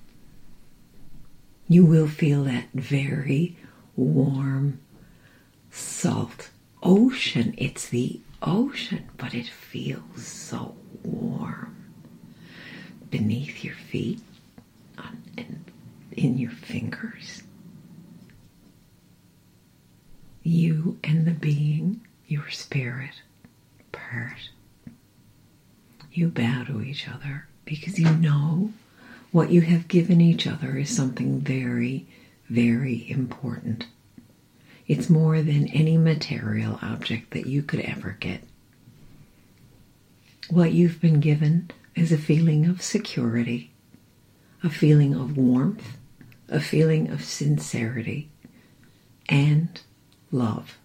[SPEAKER 7] You will feel that very warm, salt ocean. It's the ocean, but it feels so warm beneath your feet and in your fingers. You and the being, your spirit, part. You bow to each other because you know what you have given each other is something very, very important. It's more than any material object that you could ever get. What you've been given is a feeling of security, a feeling of warmth, a feeling of sincerity, and love.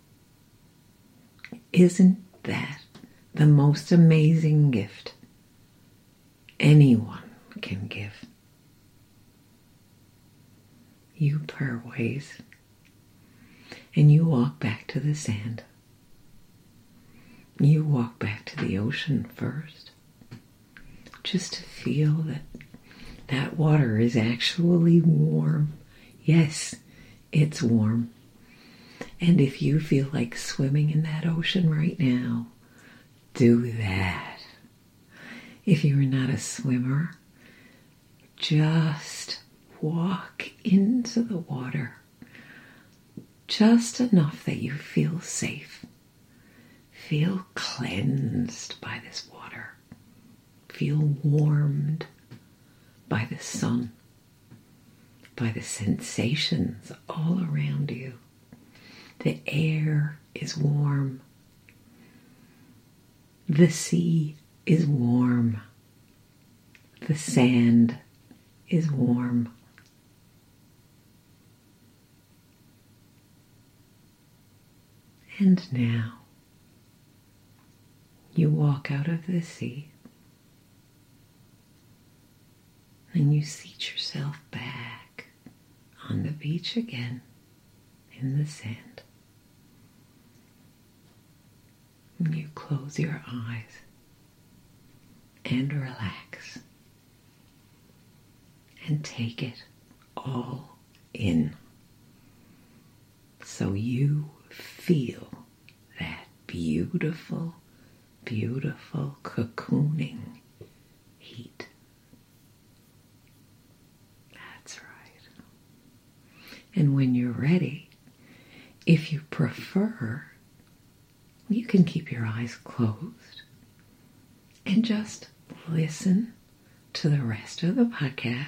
[SPEAKER 7] Isn't that the most amazing gift anyone can give? You part ways. And you walk back to the sand. You walk back to the ocean first, just to feel that that water is actually warm. Yes, it's warm. And if you feel like swimming in that ocean right now, do that. If you're not a swimmer, just walk into the water. Just enough that you feel safe. Feel cleansed by this water. Feel warmed by the sun, by the sensations all around you. The air is warm. The sea is warm. The sand is warm. And now, you walk out of the sea and you seat yourself back on the beach again in the sand. And you close your eyes and relax and take it all in. So you feel that beautiful, beautiful cocooning heat. That's right. And when you're ready, if you prefer, you can keep your eyes closed and just listen to the rest of the podcast,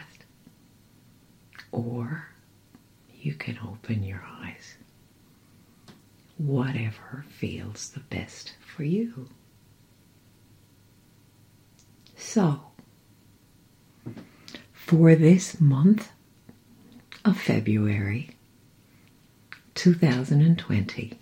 [SPEAKER 7] or you can open your eyes. whatever feels the best for you. So, for this month of February two thousand twenty,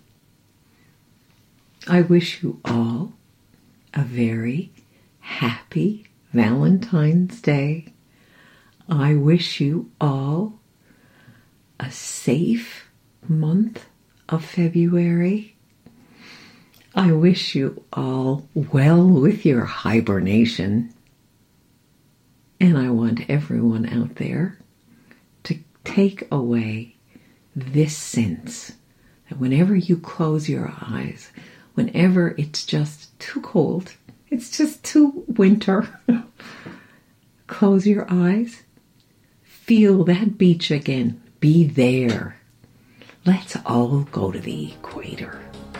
[SPEAKER 7] I wish you all a very happy Valentine's Day. I wish you all a safe month of February. I wish you all well with your hibernation. And I want everyone out there to take away this sense that whenever you close your eyes, whenever it's just too cold, it's just too winter, close your eyes, feel that beach again, be there. Let's all go to the equator.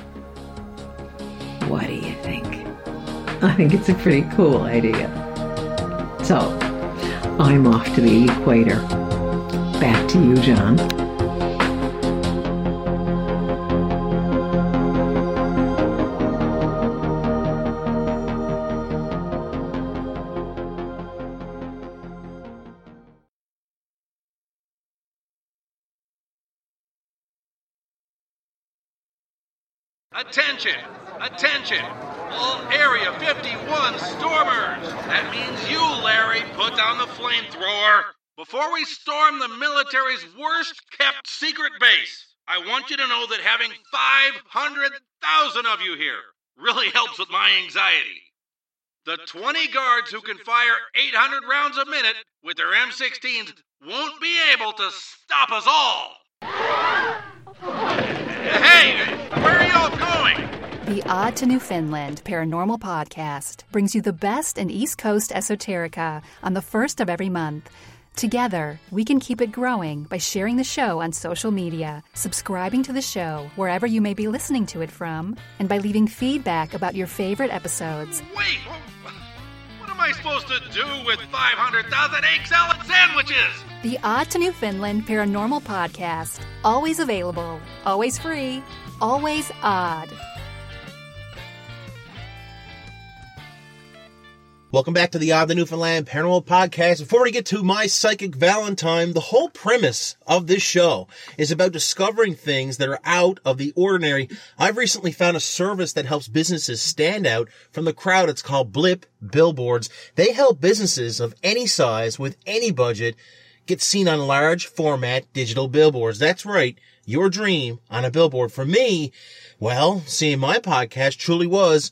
[SPEAKER 7] What do you think? I think it's a pretty cool idea. So, I'm off to the equator. Back to you, John.
[SPEAKER 8] Attention! Attention! All Area fifty-one stormers! That means you, Larry, put down the flamethrower. Before we storm the military's worst-kept secret base, I want you to know that having five hundred thousand of you here really helps with my anxiety. The twenty guards who can fire eight hundred rounds a minute with their M sixteens won't be able to stop us all. Hey, where are y'all going?
[SPEAKER 1] The Odd to Newfoundland Paranormal Podcast brings you the best in East Coast esoterica on the first of every month. Together, we can keep it growing by sharing the show on social media, subscribing to the show wherever you may be listening to it from, and by leaving feedback about your favorite episodes.
[SPEAKER 8] Wait, what am I supposed to do with five hundred thousand egg salad sandwiches?
[SPEAKER 1] The Odd to Newfoundland Paranormal Podcast. Always available, always free, always odd.
[SPEAKER 3] Welcome back to the Odd to Newfoundland Paranormal Podcast. Before we get to my psychic Valentine, the whole premise of this show is about discovering things that are out of the ordinary. I've recently found a service that helps businesses stand out from the crowd. It's called Blip Billboards. They help businesses of any size with any budget get seen on large format digital billboards. That's right, your dream on a billboard. For me, well, seeing my podcast truly was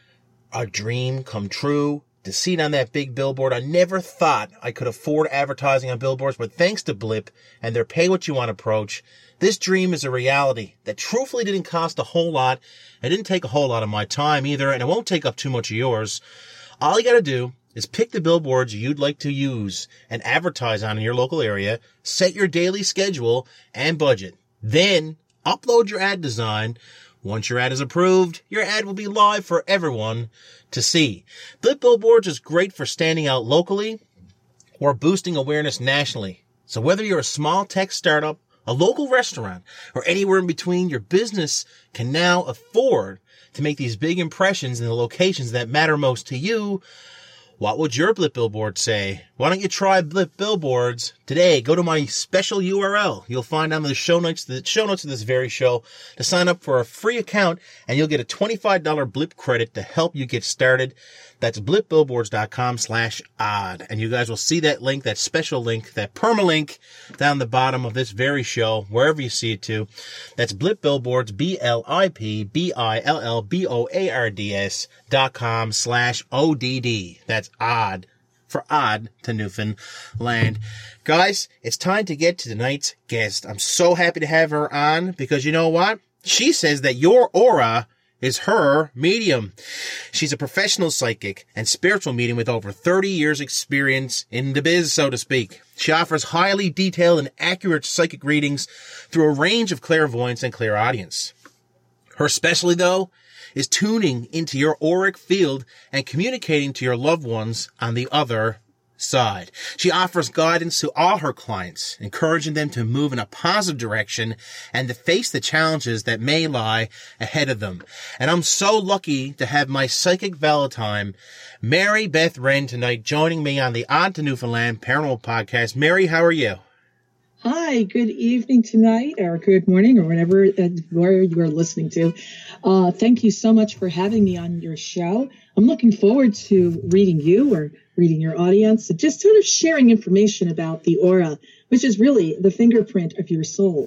[SPEAKER 3] a dream come true. To see it on that big billboard, I never thought I could afford advertising on billboards, but thanks to Blip and their pay what you want approach, this dream is a reality that truthfully didn't cost a whole lot. It didn't take a whole lot of my time either, and it won't take up too much of yours. All you gotta do is pick the billboards you'd like to use and advertise on in your local area, set your daily schedule and budget. Then upload your ad design. Once your ad is approved, your ad will be live for everyone to see. Blip Billboards is great for standing out locally or boosting awareness nationally. So whether you're a small tech startup, a local restaurant, or anywhere in between, your business can now afford to make these big impressions in the locations that matter most to you. What would your Blip Billboard say? Why don't you try Blip Billboards today? Go to my special U R L. You'll find on the show notes, the show notes of this very show, to sign up for a free account, and you'll get a twenty-five dollars Blip credit to help you get started. That's blipbillboards.com slash odd. And you guys will see that link, that special link, that permalink down the bottom of this very show, wherever you see it to. That's Blip Billboards, B L I P B I L L B O A R D S dot com slash O D D. That's odd for Odd to Newfoundland. Guys, it's time to get to tonight's guest. I'm so happy to have her on because you know what? She says that your aura is her medium. She's a professional psychic and spiritual medium with over thirty years experience in the biz, so to speak. She offers highly detailed and accurate psychic readings through a range of clairvoyance and clairaudience. Her specialty, though, is tuning into your auric field and communicating to your loved ones on the other side. She offers guidance to all her clients, encouraging them to move in a positive direction and to face the challenges that may lie ahead of them. And I'm so lucky to have my psychic Valentine, Mary Beth Wren, tonight joining me on the Odd to Newfoundland Paranormal Podcast. Mary, how are you?
[SPEAKER 9] Hi, good evening tonight, or good morning, or whatever uh, where you are listening to. Uh, thank you so much for having me on your show. I'm looking forward to reading you or reading your audience, and just sort of sharing information about the aura, which is really the fingerprint of your soul.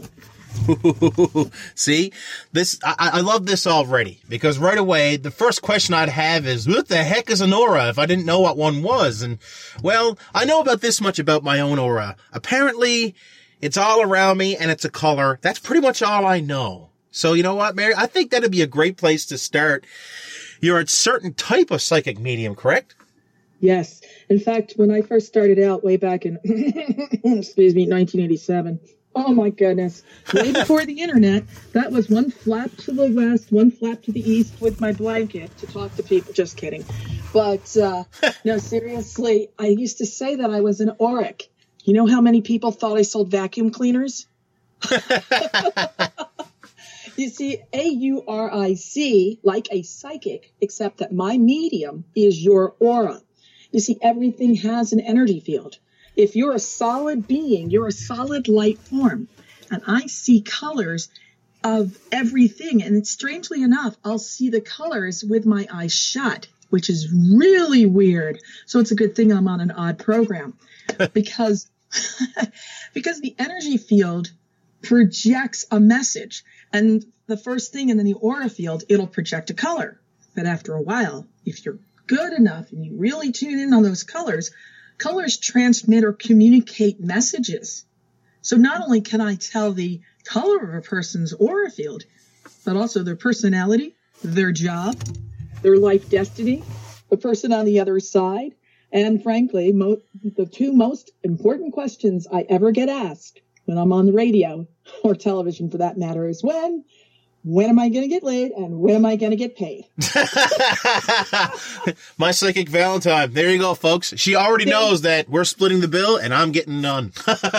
[SPEAKER 3] See, this I, I love this already, because right away the first question I'd have is, what the heck is an aura if I didn't know what one was? And well, I know about this much about my own aura. Apparently, it's all around me and it's a color. That's pretty much all I know. So you know what, Mary? I think that'd be a great place to start. You're a certain type of psychic medium, correct?
[SPEAKER 9] Yes. In fact, when I first started out way back in, excuse me, nineteen eighty-seven, oh my goodness, way before the internet, that was one flap to the west, one flap to the east with my blanket to talk to people. Just kidding. But uh, no, seriously, I used to say that I was an auric. You know how many people thought I sold vacuum cleaners? You see, A U R I C, like a psychic, except that my medium is your aura. You see, everything has an energy field. If you're a solid being, you're a solid light form. And I see colors of everything. And strangely enough, I'll see the colors with my eyes shut, which is really weird. So it's a good thing I'm on an odd program. Because because the energy field projects a message, and the first thing, and then the aura field, it'll project a color. But after a while, if you're good enough and you really tune in on those colors, colors transmit or communicate messages. So not only can I tell the color of a person's aura field, but also their personality, their job, their life destiny, the person on the other side. And frankly, mo- the two most important questions I ever get asked when I'm on the radio, or television for that matter, is when, when am I going to get laid, and when am I going to get paid?
[SPEAKER 3] My psychic Valentine. There you go, folks. She already knows that we're splitting the bill, and I'm getting none.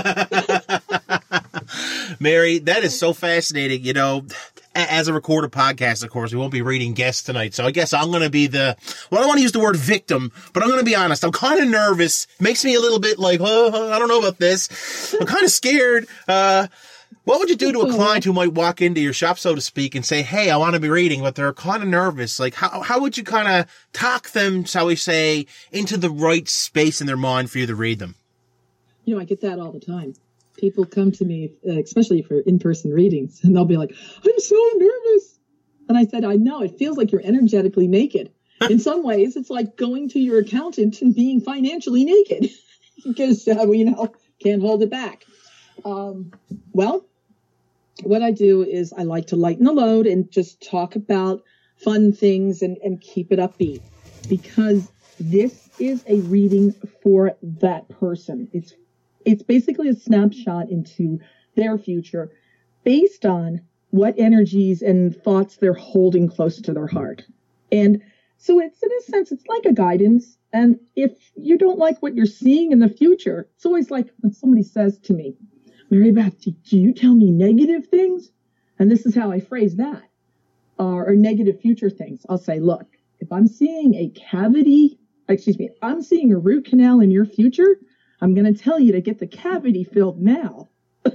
[SPEAKER 3] Mary, that is so fascinating. You know, as a recorded podcast, of course, we won't be reading guests tonight. So I guess I'm going to be the, well, I don't want to use the word victim, but I'm going to be honest. I'm kind of nervous. Makes me a little bit like, oh, I don't know about this. I'm kind of scared. Uh, what would you do to a client who might walk into your shop, so to speak, and say, hey, I want to be reading, but they're kind of nervous? Like, how, how would you kind of talk them, shall we say, into the right space in their mind for you to read them?
[SPEAKER 9] You know, I get that all the time. People come to me, uh, especially for in-person readings, and they'll be like, I'm so nervous. And I said, I know, it feels like you're energetically naked. In some ways, it's like going to your accountant and being financially naked because, uh, you know, can't hold it back. Um, well, what I do is I like to lighten the load and just talk about fun things and, and keep it upbeat, because this is a reading for that person. It's It's basically a snapshot into their future based on what energies and thoughts they're holding close to their heart. And so it's, in a sense, it's like a guidance. And if you don't like what you're seeing in the future, it's always like when somebody says to me, Mary Beth, do you tell me negative things? And this is how I phrase that, uh, or negative future things. I'll say, look, if I'm seeing a cavity, excuse me, I'm seeing a root canal in your future, I'm going to tell you to get the cavity filled now.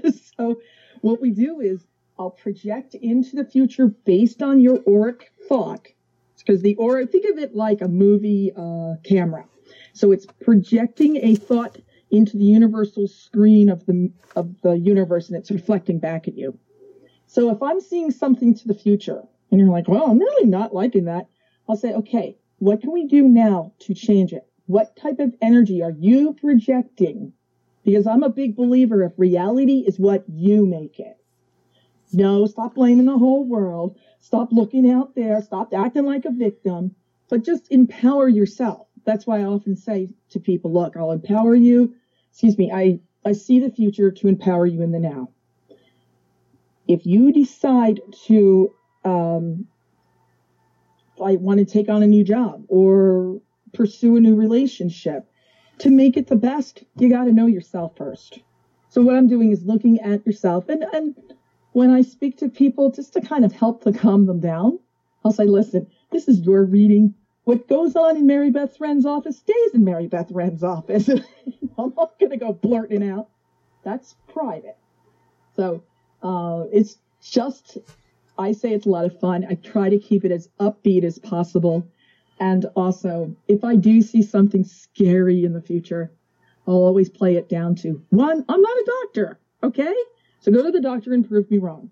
[SPEAKER 9] So what we do is I'll project into the future based on your auric thought, because the aura, think of it like a movie uh, camera. So it's projecting a thought into the universal screen of the of the universe, and it's reflecting back at you. So if I'm seeing something to the future, and you're like, well, I'm really not liking that, I'll say, okay, what can we do now to change it? What type of energy are you projecting? Because I'm a big believer of reality is what you make it. No, stop blaming the whole world. Stop looking out there. Stop acting like a victim. But just empower yourself. That's why I often say to people, look, I'll empower you. Excuse me, I, I see the future to empower you in the now. If you decide to, um, I want to take on a new job or pursue a new relationship, to make it the best, you got to know yourself first. So what I'm doing is looking at yourself. And, and when I speak to people, just to kind of help to calm them down, I'll say, listen, this is your reading. What goes on in Mary Beth Wren's office stays in Mary Beth Wren's office. I'm not going to go blurting out. That's private. So uh, it's just, I say it's a lot of fun. I try to keep it as upbeat as possible. And also, if I do see something scary in the future, I'll always play it down to, one, I'm not a doctor, okay? So go to the doctor and prove me wrong.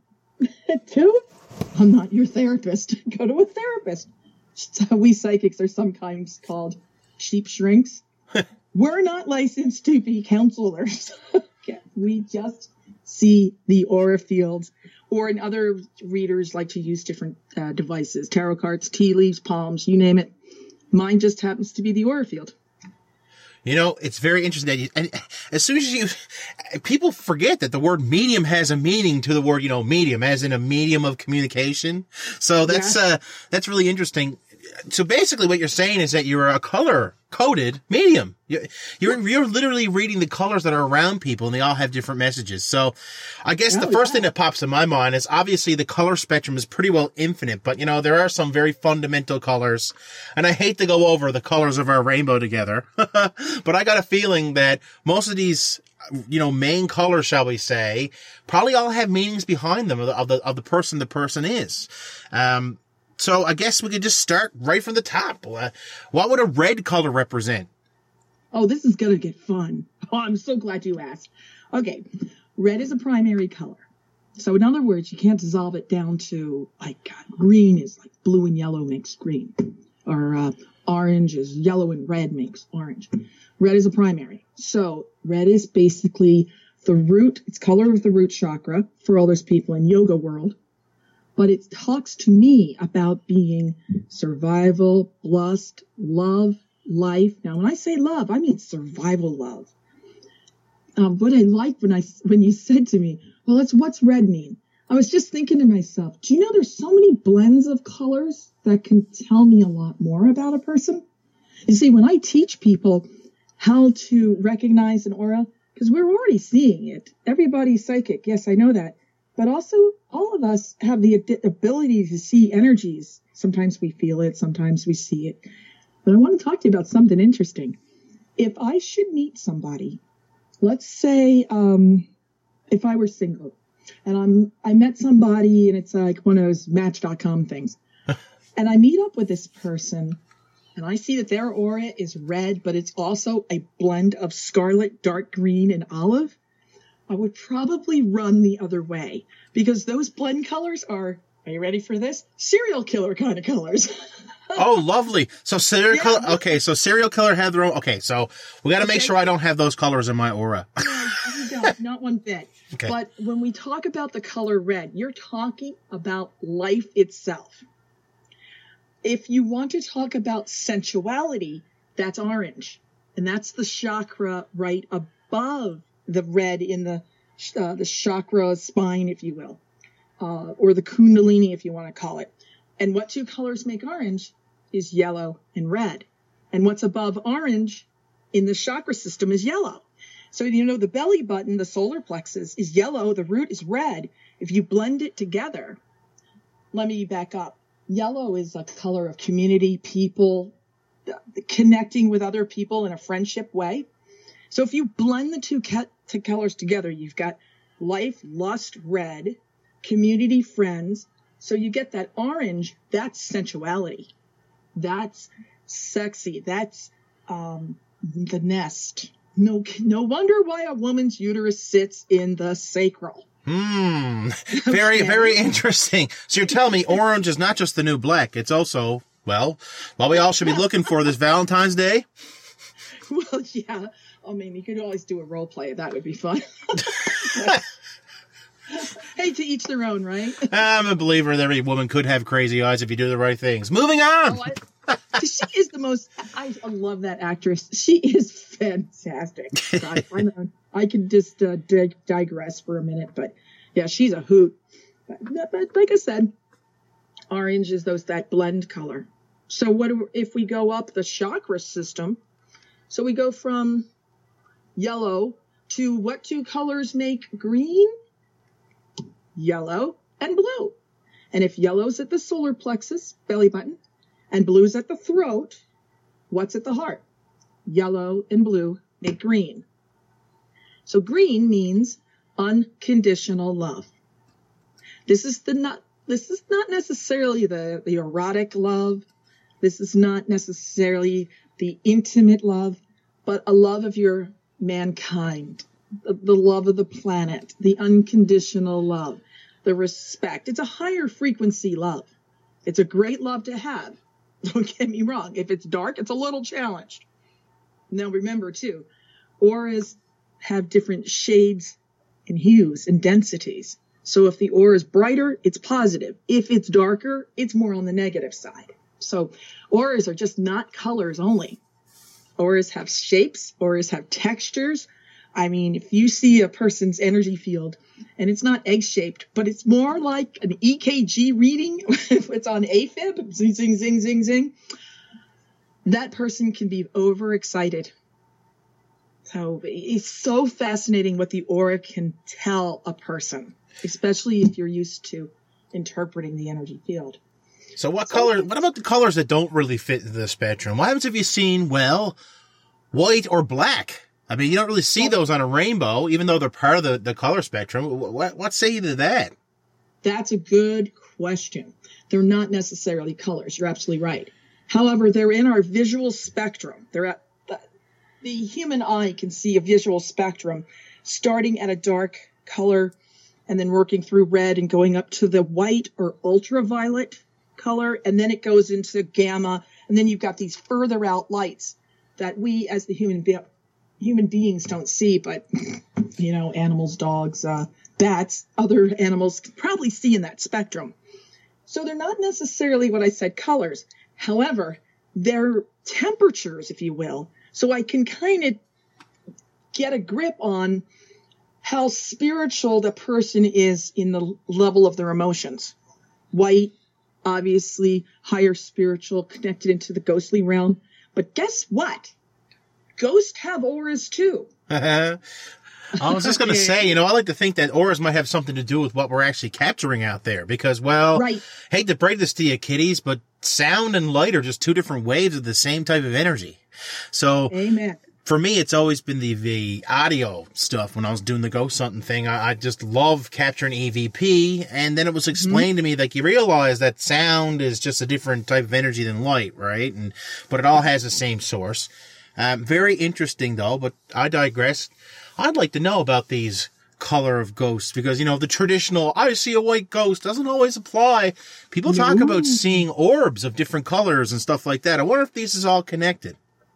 [SPEAKER 9] Two, I'm not your therapist. Go to a therapist. So we psychics are sometimes called cheap shrinks. We're not licensed to be counselors. Okay. We just see the aura fields, or in other readers like to use different uh, devices, tarot cards, tea leaves, palms, you name it. Mine just happens to be the aura field.
[SPEAKER 3] You know, it's very interesting that you, and as soon as you, people forget that the word medium has a meaning to the word, you know, medium, as in a medium of communication. So that's, yeah. uh, that's really interesting. So basically what you're saying is that you're a color coded medium. You're, you're, you're literally reading the colors that are around people, and they all have different messages. So I guess oh, the first yeah. thing that pops in my mind is obviously the color spectrum is pretty well infinite, but you know, there are some very fundamental colors, and I hate to go over the colors of our rainbow together, but I got a feeling that most of these, you know, main colors, shall we say, probably all have meanings behind them of the, of the, of the person the person is. Um, So I guess we could just start right from the top. Uh, what would a red color represent?
[SPEAKER 9] Oh, this is going to get fun. Oh, I'm so glad you asked. Okay. Red is a primary color. So in other words, you can't dissolve it down to like God, green is like blue and yellow makes green, or uh, orange is yellow and red makes orange. Red is a primary. So red is basically the root. It's color of the root chakra for all those people in yoga world. But it talks to me about being survival, lust, love, life. Now, when I say love, I mean survival love. Um, what I liked when I when you said to me, well, it's what's red mean? I was just thinking to myself, do you know there's so many blends of colors that can tell me a lot more about a person? You see, when I teach people how to recognize an aura, because we're already seeing it. Everybody's psychic. Yes, I know that. But also, all of us have the ability to see energies. Sometimes we feel it, sometimes we see it. But I want to talk to you about something interesting. If I should meet somebody, let's say um, if I were single, and I'm I met somebody, and it's like one of those match dot com things, and I meet up with this person, and I see that their aura is red, but it's also a blend of scarlet, dark green, and olive, I would probably run the other way, because those blend colors are, are you ready for this? Serial killer kind of colors.
[SPEAKER 3] Oh, lovely. So serial yeah. killer, okay, so serial killer have their own, okay, so we got to make okay. sure I don't have those colors in my aura.
[SPEAKER 9] No, you don't, not one bit.
[SPEAKER 3] Okay.
[SPEAKER 9] But when we talk about the color red, you're talking about life itself. If you want to talk about sensuality, that's orange. And that's the chakra right above the red in the uh, the chakra spine, if you will, uh, or the kundalini, if you want to call it. And what two colors make orange is yellow and red. And what's above orange in the chakra system is yellow. So, you know, the belly button, the solar plexus, is yellow. The root is red. If you blend it together, let me back up. Yellow is a color of community, people, connecting with other people in a friendship way. So if you blend the two ca- two colors together, you've got life, lust, red, community, friends. So you get that orange, that's sensuality. That's sexy. That's um, the nest. No, no wonder why a woman's uterus sits in the sacral.
[SPEAKER 3] Hmm. Very, okay. very interesting. So you're telling me orange is not just the new black. It's also, well, what we all should be looking for this Valentine's Day.
[SPEAKER 9] Well, yeah. I mean, you could always do a role play. That would be fun. Hey, to each their own, right?
[SPEAKER 3] I'm a believer that every woman could have crazy eyes if you do the right things. Moving on.
[SPEAKER 9] Oh, I, she is the most, I, I love that actress. She is fantastic. God, I know, I could just uh, dig, digress for a minute, but yeah, she's a hoot. But, but like I said, orange is those that blend color. So what if we go up the chakra system? So we go from yellow to what two colors make green? Yellow and blue. And if yellow's at the solar plexus, belly button, and blue's at the throat, what's at the heart? Yellow and blue make green. So green means unconditional love. This is the not this is not necessarily the, the erotic love. This is not necessarily the intimate love, but a love of your mankind, the, the love of the planet, the unconditional love, the respect. It's a higher frequency love. It's a great love to have. Don't get me wrong. If it's dark, it's a little challenged. Now remember too, auras have different shades and hues and densities. So if the aura is brighter, it's positive. If it's darker, it's more on the negative side. So auras are just not colors only. Auras have shapes, auras have textures. I mean, if you see a person's energy field and it's not egg-shaped, but it's more like an E K G reading, if it's on AFib, zing, zing, zing, zing, zing, that person can be overexcited. So it's so fascinating what the aura can tell a person, especially if you're used to interpreting the energy field.
[SPEAKER 3] So what color, what about the colors that don't really fit into the spectrum? What happens if you've seen, well, white or black? I mean, you don't really see those on a rainbow, even though they're part of the, the color spectrum. What, what say you to that?
[SPEAKER 9] That's a good question. They're not necessarily colors. You're absolutely right. However, they're in our visual spectrum. They're at the, the human eye can see a visual spectrum starting at a dark color and then working through red and going up to the white or ultraviolet color. And then it goes into gamma. And then you've got these further out lights that we as the human be- human beings don't see, but, you know, animals, dogs, uh, bats, other animals can probably see in that spectrum. So they're not necessarily what I said colors. However, they're temperatures, if you will. So I can kind of get a grip on how spiritual the person is in the level of their emotions. White, obviously, higher spiritual, connected into the ghostly realm. But guess what? Ghosts have auras too.
[SPEAKER 3] I was just going to say, you know, I like to think that auras might have something to do with what we're actually capturing out there. Because, well,
[SPEAKER 9] right.
[SPEAKER 3] Hate to break this to you, kiddies, but sound and light are just two different waves of the same type of energy. So,
[SPEAKER 9] Amen.
[SPEAKER 3] For me, it's always been the, the audio stuff when I was doing the ghost hunting thing. I, I just love capturing E V P. And then it was explained mm-hmm. to me, like, you realize that sound is just a different type of energy than light, right? And but it all has the same source. Um, very interesting, though, but I digress. I'd like to know about these color of ghosts because, you know, the traditional, I see a white ghost doesn't always apply. People talk
[SPEAKER 9] Ooh.
[SPEAKER 3] about seeing orbs of different colors and stuff like that. I wonder if these is all connected.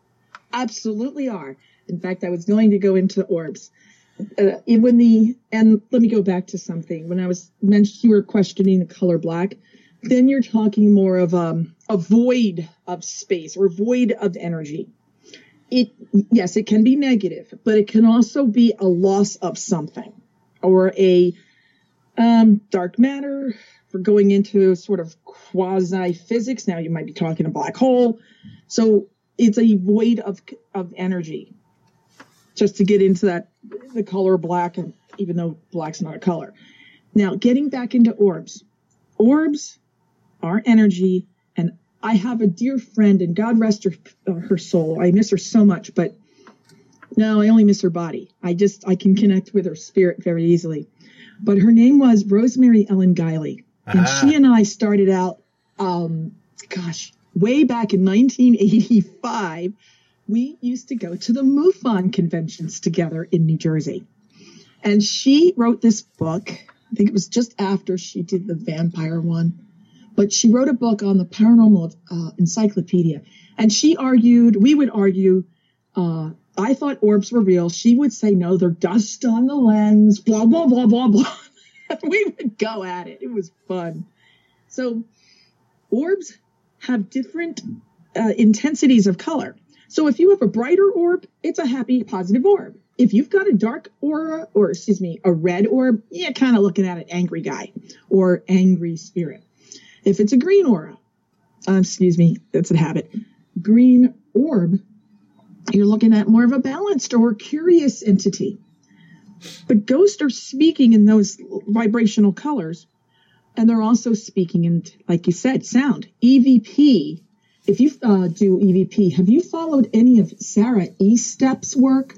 [SPEAKER 9] Absolutely are. In fact, I was going to go into orbs. Uh, when the, and let me go back to something. When I was mentioned, you were questioning the color black, then you're talking more of um, a void of space or void of energy. It, yes, it can be negative, but it can also be a loss of something or a um, dark matter. For going into sort of quasi physics, now you might be talking a black hole. So it's a void of of energy. Just to get into that, the color black, even though black's not a color. Now, getting back into orbs. Orbs are energy, and I have a dear friend, and God rest her, uh, her soul. I miss her so much, but no, I only miss her body. I just, I can connect with her spirit very easily. But her name was Rosemary Ellen Guiley. And
[SPEAKER 3] Ah.
[SPEAKER 9] she and I started out, um, gosh, way back in nineteen eighty-five. We used to go to the MUFON conventions together in New Jersey. And she wrote this book. I think it was just after she did the vampire one. But she wrote a book on the paranormal uh, encyclopedia. And she argued, we would argue, uh, I thought orbs were real. She would say, no, they're dust on the lens, blah, blah, blah, blah, blah. We would go at it. It was fun. So orbs have different uh, intensities of color. So if you have a brighter orb, it's a happy, positive orb. If you've got a dark aura, or excuse me, a red orb, you're kind of looking at an angry guy or angry spirit. If it's a green aura, uh, excuse me, that's a habit. Green orb, you're looking at more of a balanced or curious entity. But ghosts are speaking in those vibrational colors, and they're also speaking in, like you said, sound. E V P. If you uh, do E V P, have you followed any of Sarah Estep's work?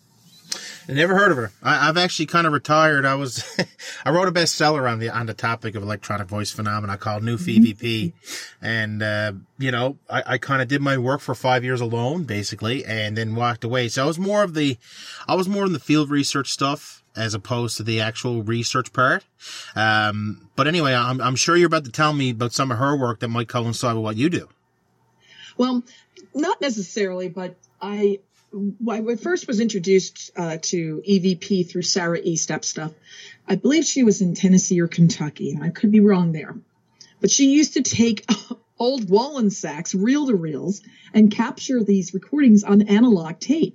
[SPEAKER 3] I never heard of her. I, I've actually kind of retired. I was, I wrote a bestseller on the on the topic of electronic voice phenomena called New E V P, and uh, you know, I, I kind of did my work for five years alone, basically, and then walked away. So I was more of the, I was more in the field research stuff as opposed to the actual research part. Um, but anyway, I'm I'm sure you're about to tell me about some of her work that might coincide with what you do.
[SPEAKER 9] Well, not necessarily, but I. When I first was introduced uh, to E V P through Sarah Estep stuff, I believe she was in Tennessee or Kentucky, and I could be wrong there. But she used to take old Wallen sacks, reel-to-reels, and capture these recordings on analog tape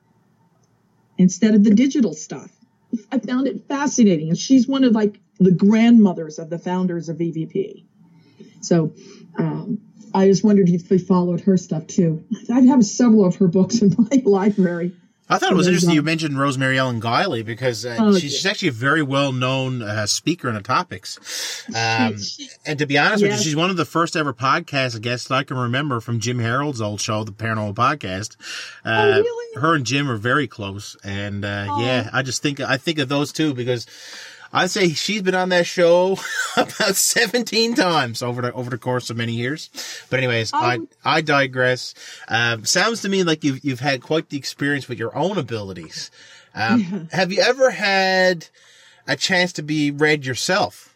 [SPEAKER 9] instead of the digital stuff. I found it fascinating, and she's one of like the grandmothers of the founders of E V P. So um, I just wondered if we followed her stuff too. I have several of her books in my library.
[SPEAKER 3] I thought it was interesting you mentioned Rosemary Ellen Guiley because uh,
[SPEAKER 9] Oh,
[SPEAKER 3] she's, she's actually a very well-known uh, speaker on the topics. Um, and to be honest with
[SPEAKER 9] Yes.
[SPEAKER 3] you, she's one of the first ever podcast guests I can remember from Jim Harold's old show, The Paranormal Podcast. Uh,
[SPEAKER 9] Oh, really?
[SPEAKER 3] Her and Jim are very close. And uh,
[SPEAKER 9] Oh.
[SPEAKER 3] yeah, I just think I think of those two because I'd say she's been on that show about seventeen times over the over the course of many years. But anyways, I
[SPEAKER 9] Oh.
[SPEAKER 3] I digress. Um, sounds to me like you've you've had quite the experience with your own abilities. Um,
[SPEAKER 9] Yeah.
[SPEAKER 3] Have you ever had a chance to be read yourself?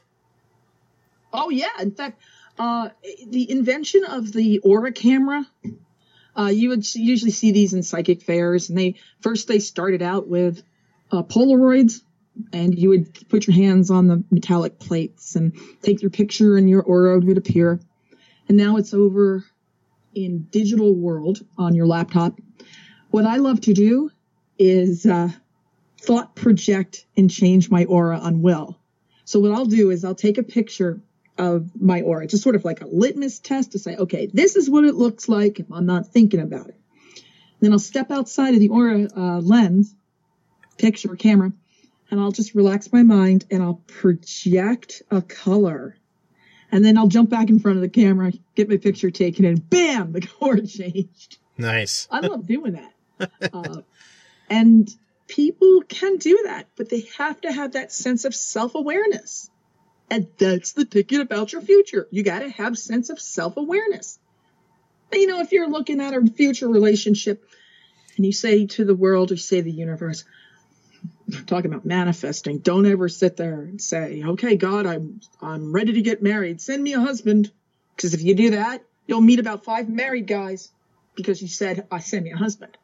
[SPEAKER 9] Oh, yeah. In fact, uh, the invention of the Aura camera, uh, you would usually see these in psychic fairs. And they first they started out with uh, Polaroids, and you would put your hands on the metallic plates and take your picture, and your aura would appear. And now it's over in digital world on your laptop. What I love to do is uh, thought project and change my aura on will. So what I'll do is I'll take a picture of my aura, just sort of like a litmus test to say, okay, this is what it looks like if I'm not thinking about it. And then I'll step outside of the aura uh, lens, picture, camera, and I'll just relax my mind and I'll project a color. And then I'll jump back in front of the camera, get my picture taken, and bam, the color changed.
[SPEAKER 3] Nice.
[SPEAKER 9] I love doing that. uh, and people can do that, but they have to have that sense of self-awareness. And that's the ticket about your future. You got to have sense of self-awareness. And, you know, if you're looking at a future relationship and you say to the world or say to the universe, talking about manifesting, don't ever sit there and say, okay, God, I'm I'm ready to get married. Send me a husband. Because if you do that, you'll meet about five married guys because you said, I send me a husband.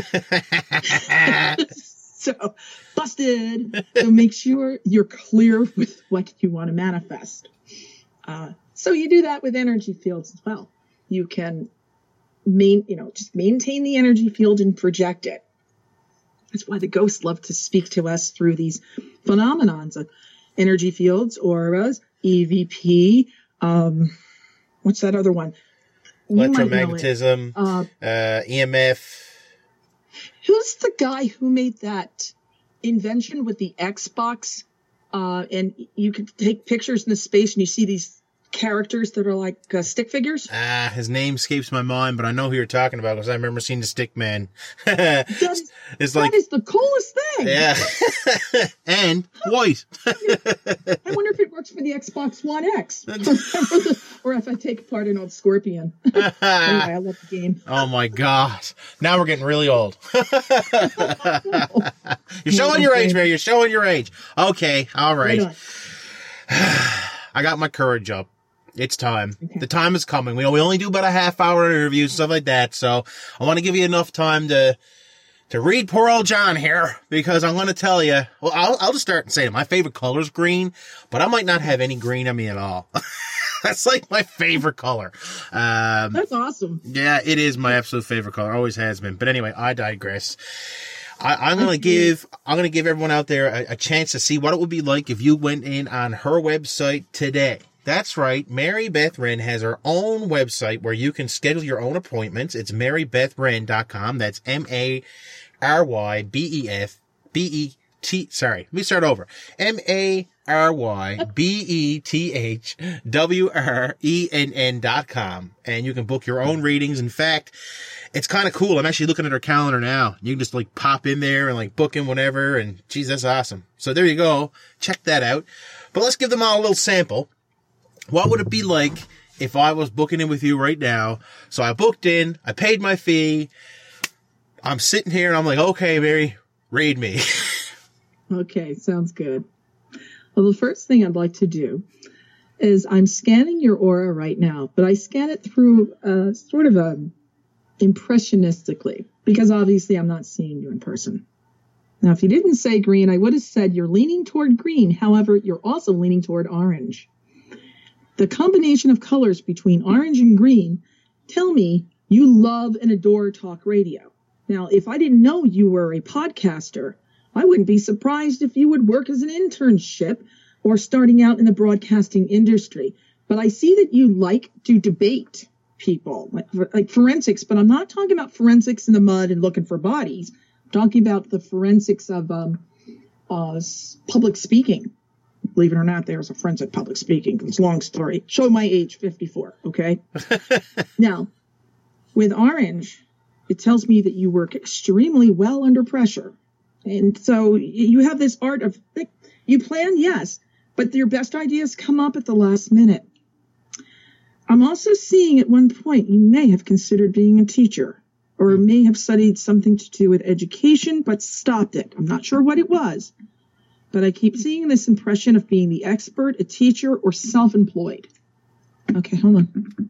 [SPEAKER 9] So, busted. So make sure you're clear with what you want to manifest. Uh, so you do that with energy fields as well. You can main, you know, just maintain the energy field and project it. That's why the ghosts love to speak to us through these phenomenons of energy fields, auras, E V P. Um, what's that other one? You might know it.
[SPEAKER 3] Electromagnetism,
[SPEAKER 9] Uh,
[SPEAKER 3] uh, E M F.
[SPEAKER 9] Who's the guy who made that invention with the Xbox? Uh, and you could take pictures in the space and you see these characters that are like uh, stick figures.
[SPEAKER 3] Ah, his name escapes my mind, but I know who you're talking about because I remember seeing the Stick Man.
[SPEAKER 9] That is,
[SPEAKER 3] It's
[SPEAKER 9] that
[SPEAKER 3] like,
[SPEAKER 9] is the coolest thing.
[SPEAKER 3] yeah, and white.
[SPEAKER 9] I wonder if it works for the Xbox One X. Or if I take apart an old Scorpion. Anyway, I love the game.
[SPEAKER 3] Oh my God! Now we're getting really old. You're showing your age, Mary. You're showing your age. Okay, all right.
[SPEAKER 9] Right on.
[SPEAKER 3] I got my courage up. It's time.
[SPEAKER 9] Okay.
[SPEAKER 3] The time is coming. We we only do about a half hour interview, stuff like that. So I want to give you enough time to to read poor old John here because I'm going to tell you. Well, I'll I'll just start and say my favorite color is green, but I might not have any green on me at all. That's like my favorite color. Um,
[SPEAKER 9] That's awesome.
[SPEAKER 3] yeah, it is my absolute favorite color. Always has been. But anyway, I digress. I, I'm gonna give I'm gonna give everyone out there a, a chance to see what it would be like if you went in on her website today That's right. Mary Beth Wren has her own website where you can schedule your own appointments. It's mary beth wren dot com. That's M A R Y B E F B E T. Sorry, let me start over. M A R Y B E T H W R E N N dot com. And you can book your own readings. In fact, it's kind of cool. I'm actually looking at her calendar now. You can just like pop in there and like book in whenever. And geez, that's awesome. So there you go. Check that out. But let's give them all a little sample. What would it be like if I was booking in with you right now? So I booked in, I paid my fee. I'm sitting here and I'm like, okay, Mary, read me.
[SPEAKER 9] Okay, sounds good. Well, the first thing I'd like to do is I'm scanning your aura right now, but I scan it through uh, sort of a impressionistically, because obviously I'm not seeing you in person. Now, if you didn't say green, I would have said you're leaning toward green. However, you're also leaning toward orange. The combination of colors between orange and green tell me you love and adore talk radio. Now, if I didn't know you were a podcaster, I wouldn't be surprised if you would work as an internship or starting out in the broadcasting industry. But I see that you like to debate people, like, like forensics, but I'm not talking about forensics in the mud and looking for bodies. I'm talking about the forensics of um, uh, public speaking. Believe it or not, there's a forensic public speaking. It's a long story. Show my age, fifty-four, okay? Now, with orange, it tells me that you work extremely well under pressure. And so you have this art of, you plan, yes, but your best ideas come up at the last minute. I'm also seeing at one point you may have considered being a teacher or may have studied something to do with education, but stopped it. I'm not sure what it was. But I keep seeing this impression of being the expert, a teacher, or self-employed. Okay, hold on.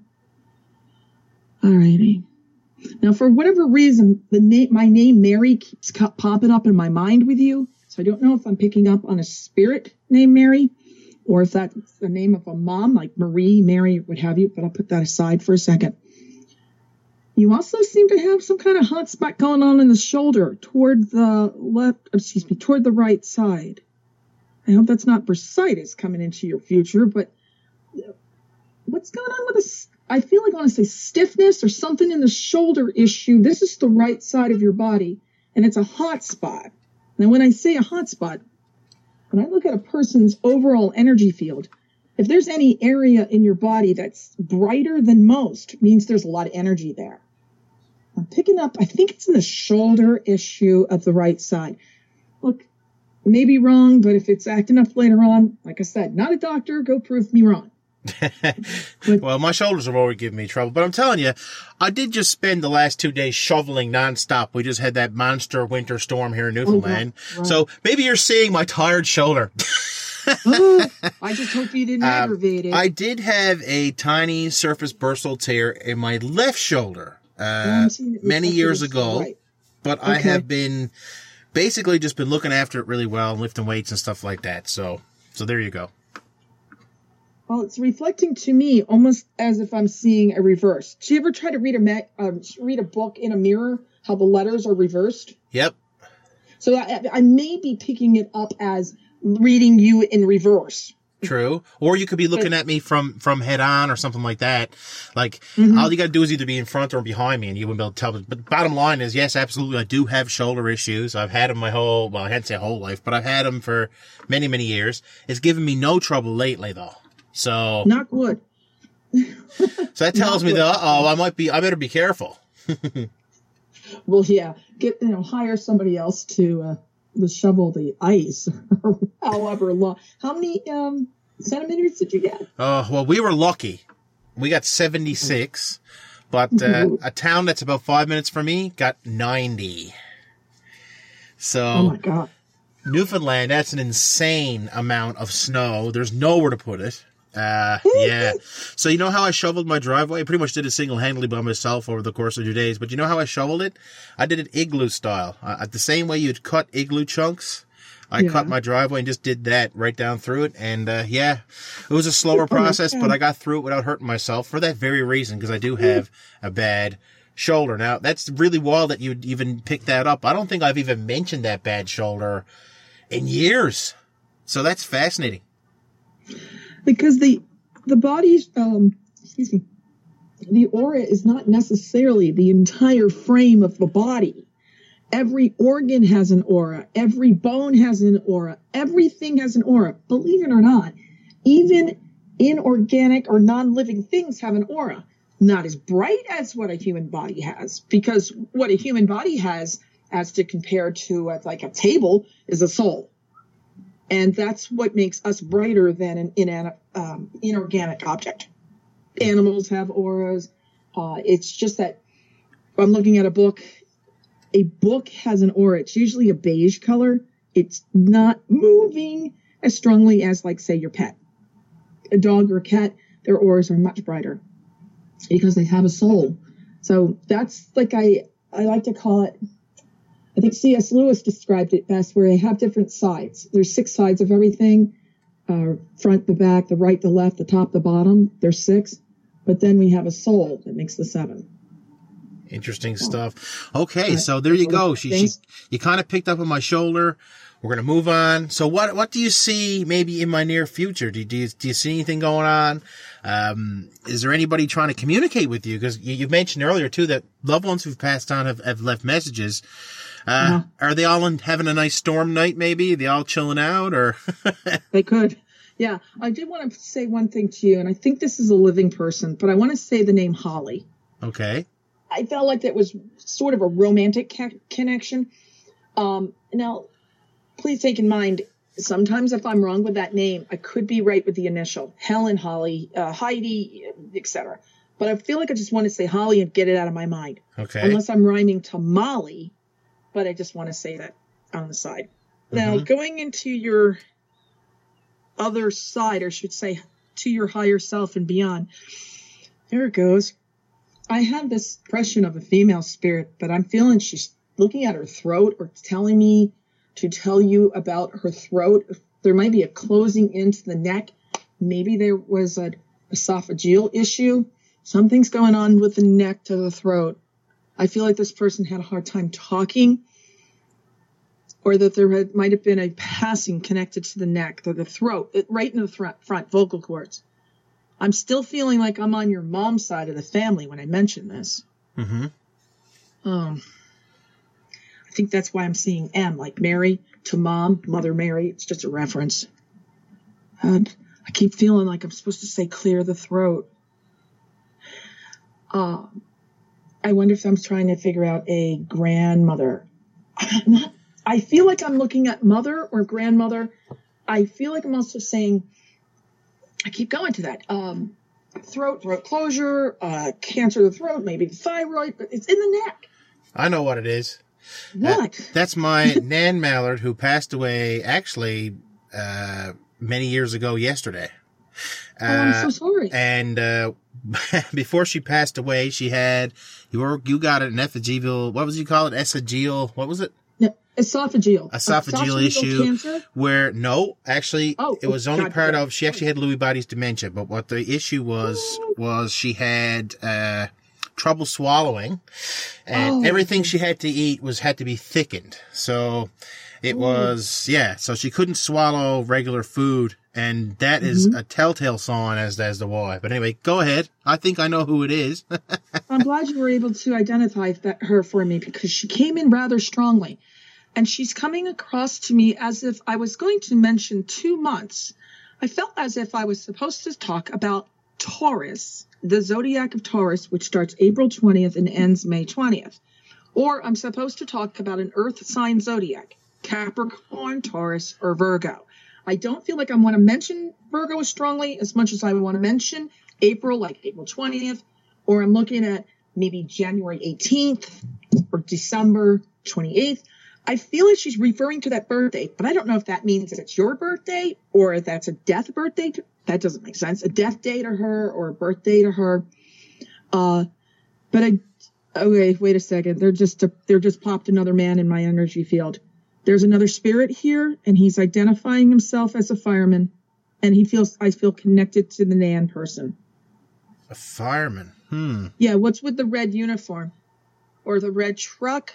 [SPEAKER 9] All righty. Now, for whatever reason, the name, my name, Mary, keeps popping up in my mind with you. So I don't know if I'm picking up on a spirit named Mary or if that's the name of a mom, like Marie, Mary, what have you. But I'll put that aside for a second. You also seem to have some kind of hot spot going on in the shoulder toward the left, excuse me, toward the right side. I hope that's not bursitis coming into your future, but what's going on with this? I feel like I want to say stiffness or something in the shoulder issue. This is the right side of your body, and it's a hot spot. Now, when I say a hot spot, when I look at a person's overall energy field, if there's any area in your body that's brighter than most, it means there's a lot of energy there. I'm picking up, I think it's in the shoulder issue of the right side. Look, may be wrong, but if it's acting up later on, like I said, not a doctor, go prove me wrong.
[SPEAKER 3] Well, my shoulders have already given me trouble, but I'm telling you, I did just spend the last two days shoveling nonstop. We just had that monster winter storm here in Newfoundland. Oh, right. So maybe you're seeing my tired shoulder.
[SPEAKER 9] Oh, I just hope you didn't um, aggravate it.
[SPEAKER 3] I did have a tiny surface bursal tear in my left shoulder uh, many years ago, right. But okay. I have been basically just been looking after it really well and lifting weights and stuff like that. So, so there you go.
[SPEAKER 9] Well, it's reflecting to me almost as if I'm seeing a reverse. Do you ever try to read a ma- uh, read a book in a mirror, how the letters are reversed?
[SPEAKER 3] Yep.
[SPEAKER 9] So I, I may be picking it up as reading you in reverse.
[SPEAKER 3] True. Or you could be looking at me from, from head on or something like that. Like, mm-hmm. All you got to do is either be in front or behind me and you wouldn't be able to tell. But bottom line is, yes, absolutely, I do have shoulder issues. I've had them my whole, well, I can't say whole life, but I've had them for many, many years. It's given me no trouble lately, though. So.
[SPEAKER 9] Not good.
[SPEAKER 3] So that tells me that, uh-oh, I might be, I better be careful.
[SPEAKER 9] Well, yeah, get, you know, hire somebody else to, uh, to shovel the ice, or however long. How many um, centimeters did you get?
[SPEAKER 3] Oh, uh, well, we were lucky. We got seventy-six, but uh, a town that's about five minutes from me got ninety. So,
[SPEAKER 9] oh my God.
[SPEAKER 3] Newfoundland, that's an insane amount of snow. There's nowhere to put it. Uh, yeah. So you know how I shoveled my driveway? I pretty much did it single-handedly by myself over the course of two days. But you know how I shoveled it? I did it igloo style. Uh, the same way you'd cut igloo chunks, I yeah. cut my driveway and just did that right down through it. And, uh, yeah, it was a slower process, but I got through it without hurting myself for that very reason, because I do have a bad shoulder. Now, that's really wild that you'd even pick that up. I don't think I've even mentioned that bad shoulder in years. So that's fascinating.
[SPEAKER 9] Because the the body's, um, excuse me, the aura is not necessarily the entire frame of the body. Every organ has an aura. Every bone has an aura. Everything has an aura. Believe it or not, even inorganic or non-living things have an aura. Not as bright as what a human body has, because what a human body has, as to compare to a, like a table, is a soul. And that's what makes us brighter than an inan- um, inorganic object. Animals have auras. Uh, it's just that I'm looking at a book. A book has an aura. It's usually a beige color. It's not moving as strongly as, like, say, your pet. A dog or a cat, their auras are much brighter because they have a soul. So that's, like, I, I like to call it, I think C S Lewis described it best, where they have different sides. There's six sides of everything, uh, front, the back, the right, the left, the top, the bottom. There's six. But then we have a soul that makes the seven.
[SPEAKER 3] Interesting stuff. Okay, so there you go. She, she, you kind of picked up on my shoulder. We're going to move on. So what, what do you see maybe in my near future? Do you, do you, do you see anything going on? Um, is there anybody trying to communicate with you? Because you, you mentioned earlier too that loved ones who've passed on have, have left messages. Uh, uh-huh. Are they all in, having a nice storm night maybe? Are they all chilling out or?
[SPEAKER 9] They could. Yeah. I did want to say one thing to you, and I think this is a living person, but I want to say the name Holly.
[SPEAKER 3] Okay.
[SPEAKER 9] I felt like that was sort of a romantic ca- connection. Um, now, please take in mind, sometimes if I'm wrong with that name, I could be right with the initial. Helen, Holly, uh, Heidi, et cetera. But I feel like I just want to say Holly and get it out of my mind.
[SPEAKER 3] Okay.
[SPEAKER 9] Unless I'm rhyming to Molly, but I just want to say that on the side. Mm-hmm. Now, going into your other side, or I should say to your higher self and beyond, there it goes. I have this impression of a female spirit, but I'm feeling she's looking at her throat or telling me to tell you about her throat. There might be a closing into the neck. Maybe there was an esophageal issue. Something's going on with the neck to the throat. I feel like this person had a hard time talking, or that there had, might have been a passing connected to the neck, to the throat, right in the front, front vocal cords. I'm still feeling like I'm on your mom's side of the family when I mention this.
[SPEAKER 3] Mm-hmm.
[SPEAKER 9] Um, I think that's why I'm seeing M, like Mary to mom, Mother Mary. It's just a reference. And I keep feeling like I'm supposed to say clear the throat. Uh, I wonder if I'm trying to figure out a grandmother. I'm not, I feel like I'm looking at mother or grandmother. I feel like I'm also saying, I keep going to that. Um, throat, throat closure, uh, cancer of the throat, maybe the thyroid, but it's in the neck.
[SPEAKER 3] I know what it is.
[SPEAKER 9] What?
[SPEAKER 3] Uh, that's my Nan Mallard, who passed away actually uh, many years ago yesterday. Uh,
[SPEAKER 9] oh, I'm so sorry.
[SPEAKER 3] And uh, before she passed away, she had, you were, you got it, an esophageal, what was you call it? Esophageal, what was it?
[SPEAKER 9] Esophageal.
[SPEAKER 3] Esophageal, esophageal issue cancer? Where, no, actually,
[SPEAKER 9] oh,
[SPEAKER 3] it was only
[SPEAKER 9] God,
[SPEAKER 3] part
[SPEAKER 9] God.
[SPEAKER 3] of, she actually had Lewy bodies dementia, but what the issue was, was she had, uh, trouble swallowing, and
[SPEAKER 9] oh.
[SPEAKER 3] everything she had to eat was, had to be thickened. So, it was, yeah, so she couldn't swallow regular food, and that mm-hmm. is a telltale sign as, as the why. But anyway, go ahead. I think I know who it is.
[SPEAKER 9] I'm glad you were able to identify that, her for me, because she came in rather strongly. And she's coming across to me as if I was going to mention two months. I felt as if I was supposed to talk about Taurus, the zodiac of Taurus, which starts April twentieth and ends May twentieth. Or I'm supposed to talk about an earth sign zodiac, Capricorn, Taurus, or Virgo. I don't feel like I want to mention Virgo as strongly as much as I want to mention April, like April twentieth, or I'm looking at maybe January eighteenth or December twenty-eighth. I feel like she's referring to that birthday, but I don't know if that means that it's your birthday or that's a death birthday. To, that doesn't make sense. A death day to her or a birthday to her. Uh, but I, okay, wait a second. They're just, a, they're just popped another man in my energy field. There's another spirit here, and he's identifying himself as a fireman, and he feels, I feel connected to the Nan person.
[SPEAKER 3] A fireman. Hmm.
[SPEAKER 9] Yeah. What's with the red uniform or the red truck?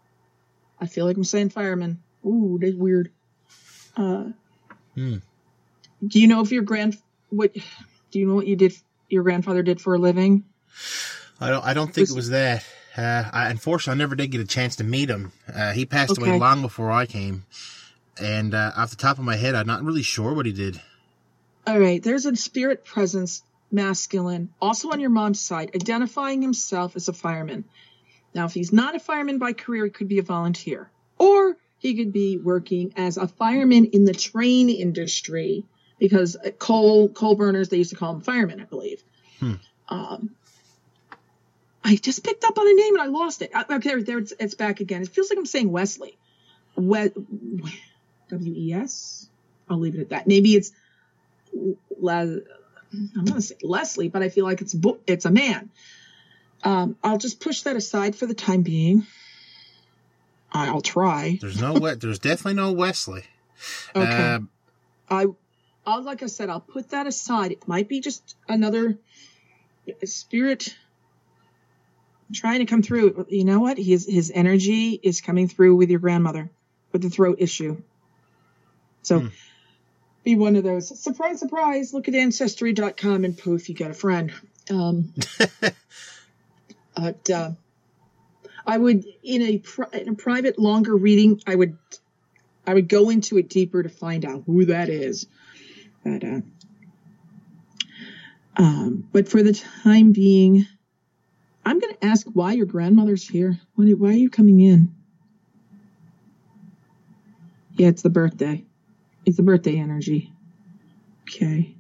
[SPEAKER 9] I feel like I'm saying fireman. Ooh, that's weird. Uh,
[SPEAKER 3] hmm.
[SPEAKER 9] Do you know if your grand, what, Do you know what you did? Your grandfather did for a living?
[SPEAKER 3] I don't. I don't think was, it was that. Uh, I, unfortunately, I never did get a chance to meet him. Uh, he passed okay. away long before I came, and uh, off the top of my head, I'm not really sure what he did.
[SPEAKER 9] All right. There's a spirit presence, masculine, also on your mom's side, identifying himself as a fireman. Now, if he's not a fireman by career, he could be a volunteer, or he could be working as a fireman in the train industry, because coal coal burners, they used to call them firemen, I believe. Hmm. Um, I just picked up on a name and I lost it. Okay, there, there it's, it's back again. It feels like I'm saying Wesley. We, W E S? I'll leave it at that. Maybe it's, Le, I'm going to say Leslie, but I feel like it's it's a man. Um, I'll just push that aside for the time being. I'll try.
[SPEAKER 3] There's no, there's definitely no Wesley.
[SPEAKER 9] Okay. Uh, I, I'll, like I said, I'll put that aside. It might be just another spirit trying to come through. You know what? His his energy is coming through with your grandmother with the throat issue. So hmm. be one of those. Surprise, surprise. Look at ancestry dot com and poof, you got a friend. Um, but uh, I would, in a, in a private, longer reading, I would I would go into it deeper to find out who that is. But, uh, um, but for the time being, I'm going to ask why your grandmother's here. Why, why are you coming in? Yeah, it's the birthday. It's the birthday energy. Okay.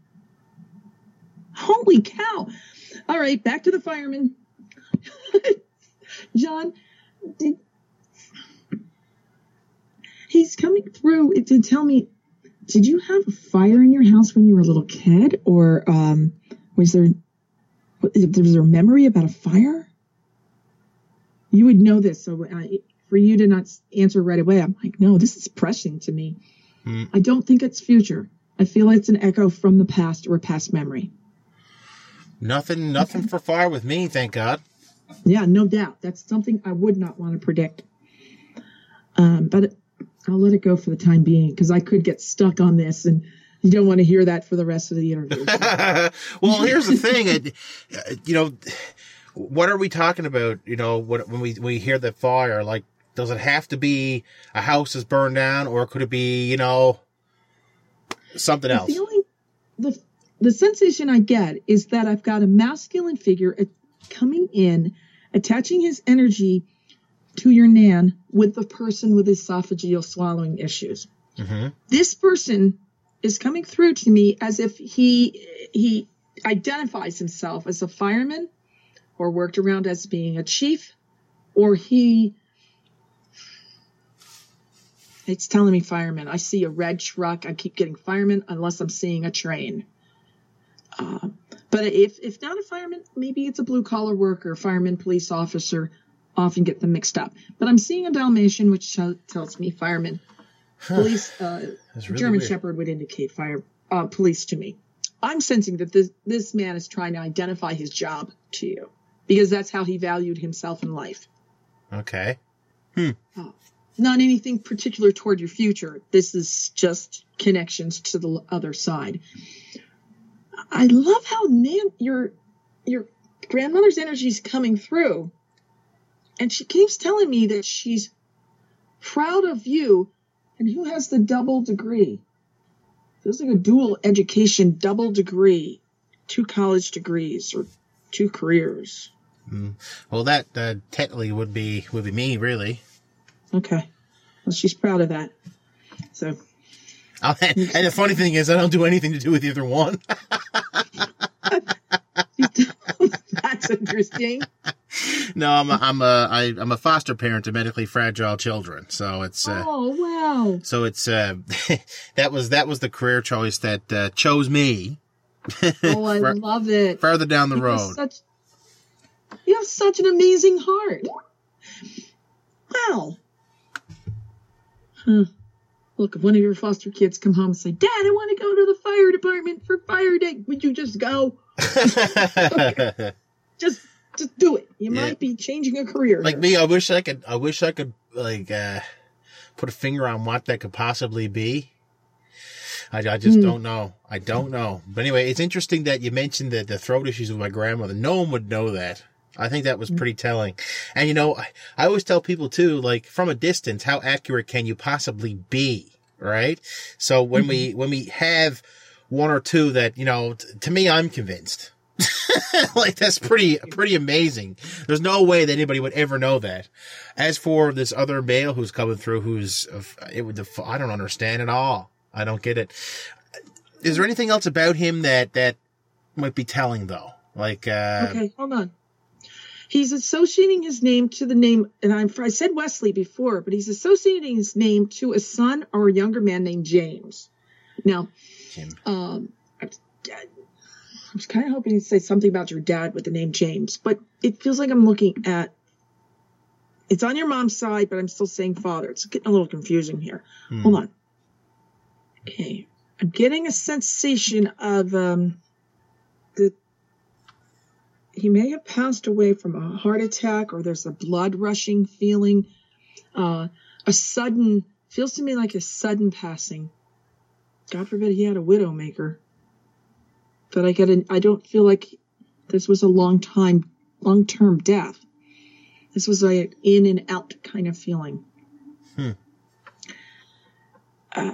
[SPEAKER 9] Holy cow. All right, back to the fireman. John, did, he's coming through to tell me, did you have a fire in your house when you were a little kid? Or um, was there was there a memory about a fire? You would know this. So uh, for you to not answer right away, I'm like, no, this is pressing to me. Hmm. I don't think it's future. I feel it's an echo from the past or a past memory.
[SPEAKER 3] Nothing, nothing okay. for fire with me, thank God.
[SPEAKER 9] Yeah, no doubt. That's something I would not want to predict. Um, but I'll let it go for the time being, because I could get stuck on this, and you don't want to hear that for the rest of the interview.
[SPEAKER 3] Well, here's the thing. It, you know, what are we talking about? You know, when we we hear the fire, like, does it have to be a house is burned down, or could it be, you know, something else?
[SPEAKER 9] The feeling, the the sensation I get is that I've got a masculine figure coming in, attaching his energy to your nan with the person with esophageal swallowing issues. Mm-hmm. This person is coming through to me as if he he identifies himself as a fireman, or worked around as being a chief, or he it's telling me fireman. I see a red truck. I keep getting fireman unless I'm seeing a train. Uh, but if if not a fireman, maybe it's a blue collar worker, fireman, police officer. Often get them mixed up. But I'm seeing a Dalmatian, which tells me fireman. Police, uh, really German weird. Shepherd would indicate fire, uh, police to me. I'm sensing that this, this man is trying to identify his job to you, because that's how he valued himself in life.
[SPEAKER 3] Okay. Hmm.
[SPEAKER 9] Uh, not anything particular toward your future. This is just connections to the other side. I love how Nan, your, your grandmother's energy is coming through. And she keeps telling me that she's proud of you, and who has the double degree. Feels like a dual education, double degree, two college degrees or two careers.
[SPEAKER 3] Mm. Well, that uh, technically would be would be me, really.
[SPEAKER 9] Okay. Well, she's proud of that. So.
[SPEAKER 3] I'll, and the funny thing is, I don't do anything to do with either one.
[SPEAKER 9] That's interesting.
[SPEAKER 3] No, I'm a, I'm a I, I'm a foster parent to medically fragile children. So it's uh,
[SPEAKER 9] oh wow.
[SPEAKER 3] So it's uh, that was that was the career choice that uh, chose me.
[SPEAKER 9] Oh, I Far, love it.
[SPEAKER 3] Further down the
[SPEAKER 9] you
[SPEAKER 3] road.
[SPEAKER 9] Have such, you have such an amazing heart. Wow. Huh. Look, if one of your foster kids come home and say, "Dad, I want to go to the fire department for fire day," would you just go? just. Just do it. You yeah. might be changing a career.
[SPEAKER 3] Like
[SPEAKER 9] here.
[SPEAKER 3] me, I wish I could. I wish I could like uh, put a finger on what that could possibly be. I, I just mm. don't know. I don't know. But anyway, it's interesting that you mentioned the, the throat issues with my grandmother. No one would know that. I think that was pretty telling. And, you know, I, I always tell people, too, like, from a distance, how accurate can you possibly be, right? So when mm-hmm. we when we have one or two that, you know, t- to me, I'm convinced. Like, that's pretty pretty amazing. There's no way that anybody would ever know that. As for this other male who's coming through, who's, it would, I don't understand at all. I don't get it. Is there anything else about him that, that might be telling, though? Like, uh...
[SPEAKER 9] Okay, hold on. He's associating his name to the name, and I'm, I said Wesley before, but he's associating his name to a son or a younger man named James. Now, Jim. um, I, I was kind of hoping he'd say something about your dad with the name James, but it feels like I'm looking at, it's on your mom's side, but I'm still saying father. It's getting a little confusing here. Hmm. Hold on. Okay. I'm getting a sensation of um, the he may have passed away from a heart attack, or there's a blood rushing feeling, uh, a sudden, feels to me like a sudden passing. God forbid he had a widowmaker. But I get an, I don't feel like this was a long time, long-term death. This was a in and out kind of feeling. Hmm. Uh,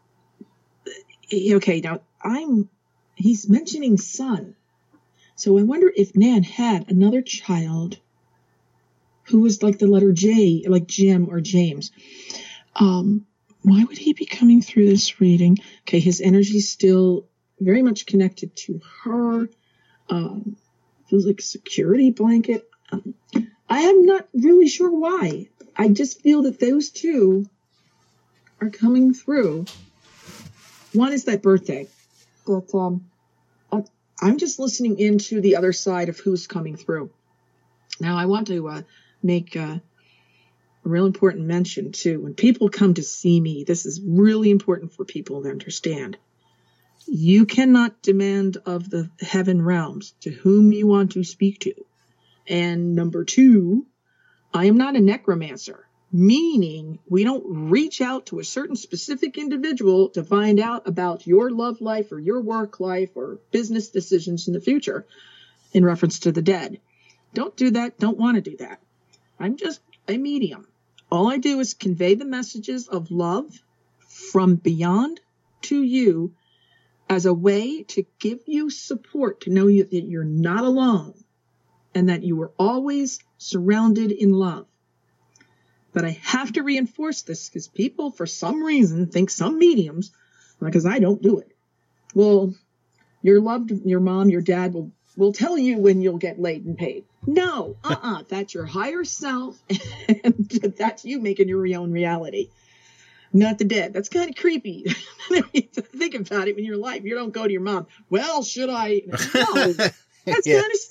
[SPEAKER 9] okay, now I'm, he's mentioning son. So I wonder if Nan had another child who was like the letter J, like Jim or James. Um, why would he be coming through this reading? Okay, his energy's still very much connected to her. Um, feels like a security blanket. Um, I am not really sure why. I just feel that those two are coming through. One is that birthday. But, um, I'm just listening into the other side of who's coming through. Now, I want to uh, make uh, a real important mention, too. When people come to see me, this is really important for people to understand. You cannot demand of the heaven realms to whom you want to speak to. And number two, I am not a necromancer. Meaning we don't reach out to a certain specific individual to find out about your love life or your work life or business decisions in the future in reference to the dead. Don't do that. Don't want to do that. I'm just a medium. All I do is convey the messages of love from beyond to you as a way to give you support, to know you, that you're not alone and that you are always surrounded in love. But I have to reinforce this because people, for some reason, think some mediums, because I don't do it, well, your loved, your mom, your dad will, will tell you when you'll get laid and paid. No, uh-uh, that's your higher self, and that's you making your own reality, not the dead. That's kind of creepy. Think about it in your life. You don't go to your mom, well, should I? No. That's yeah. kind of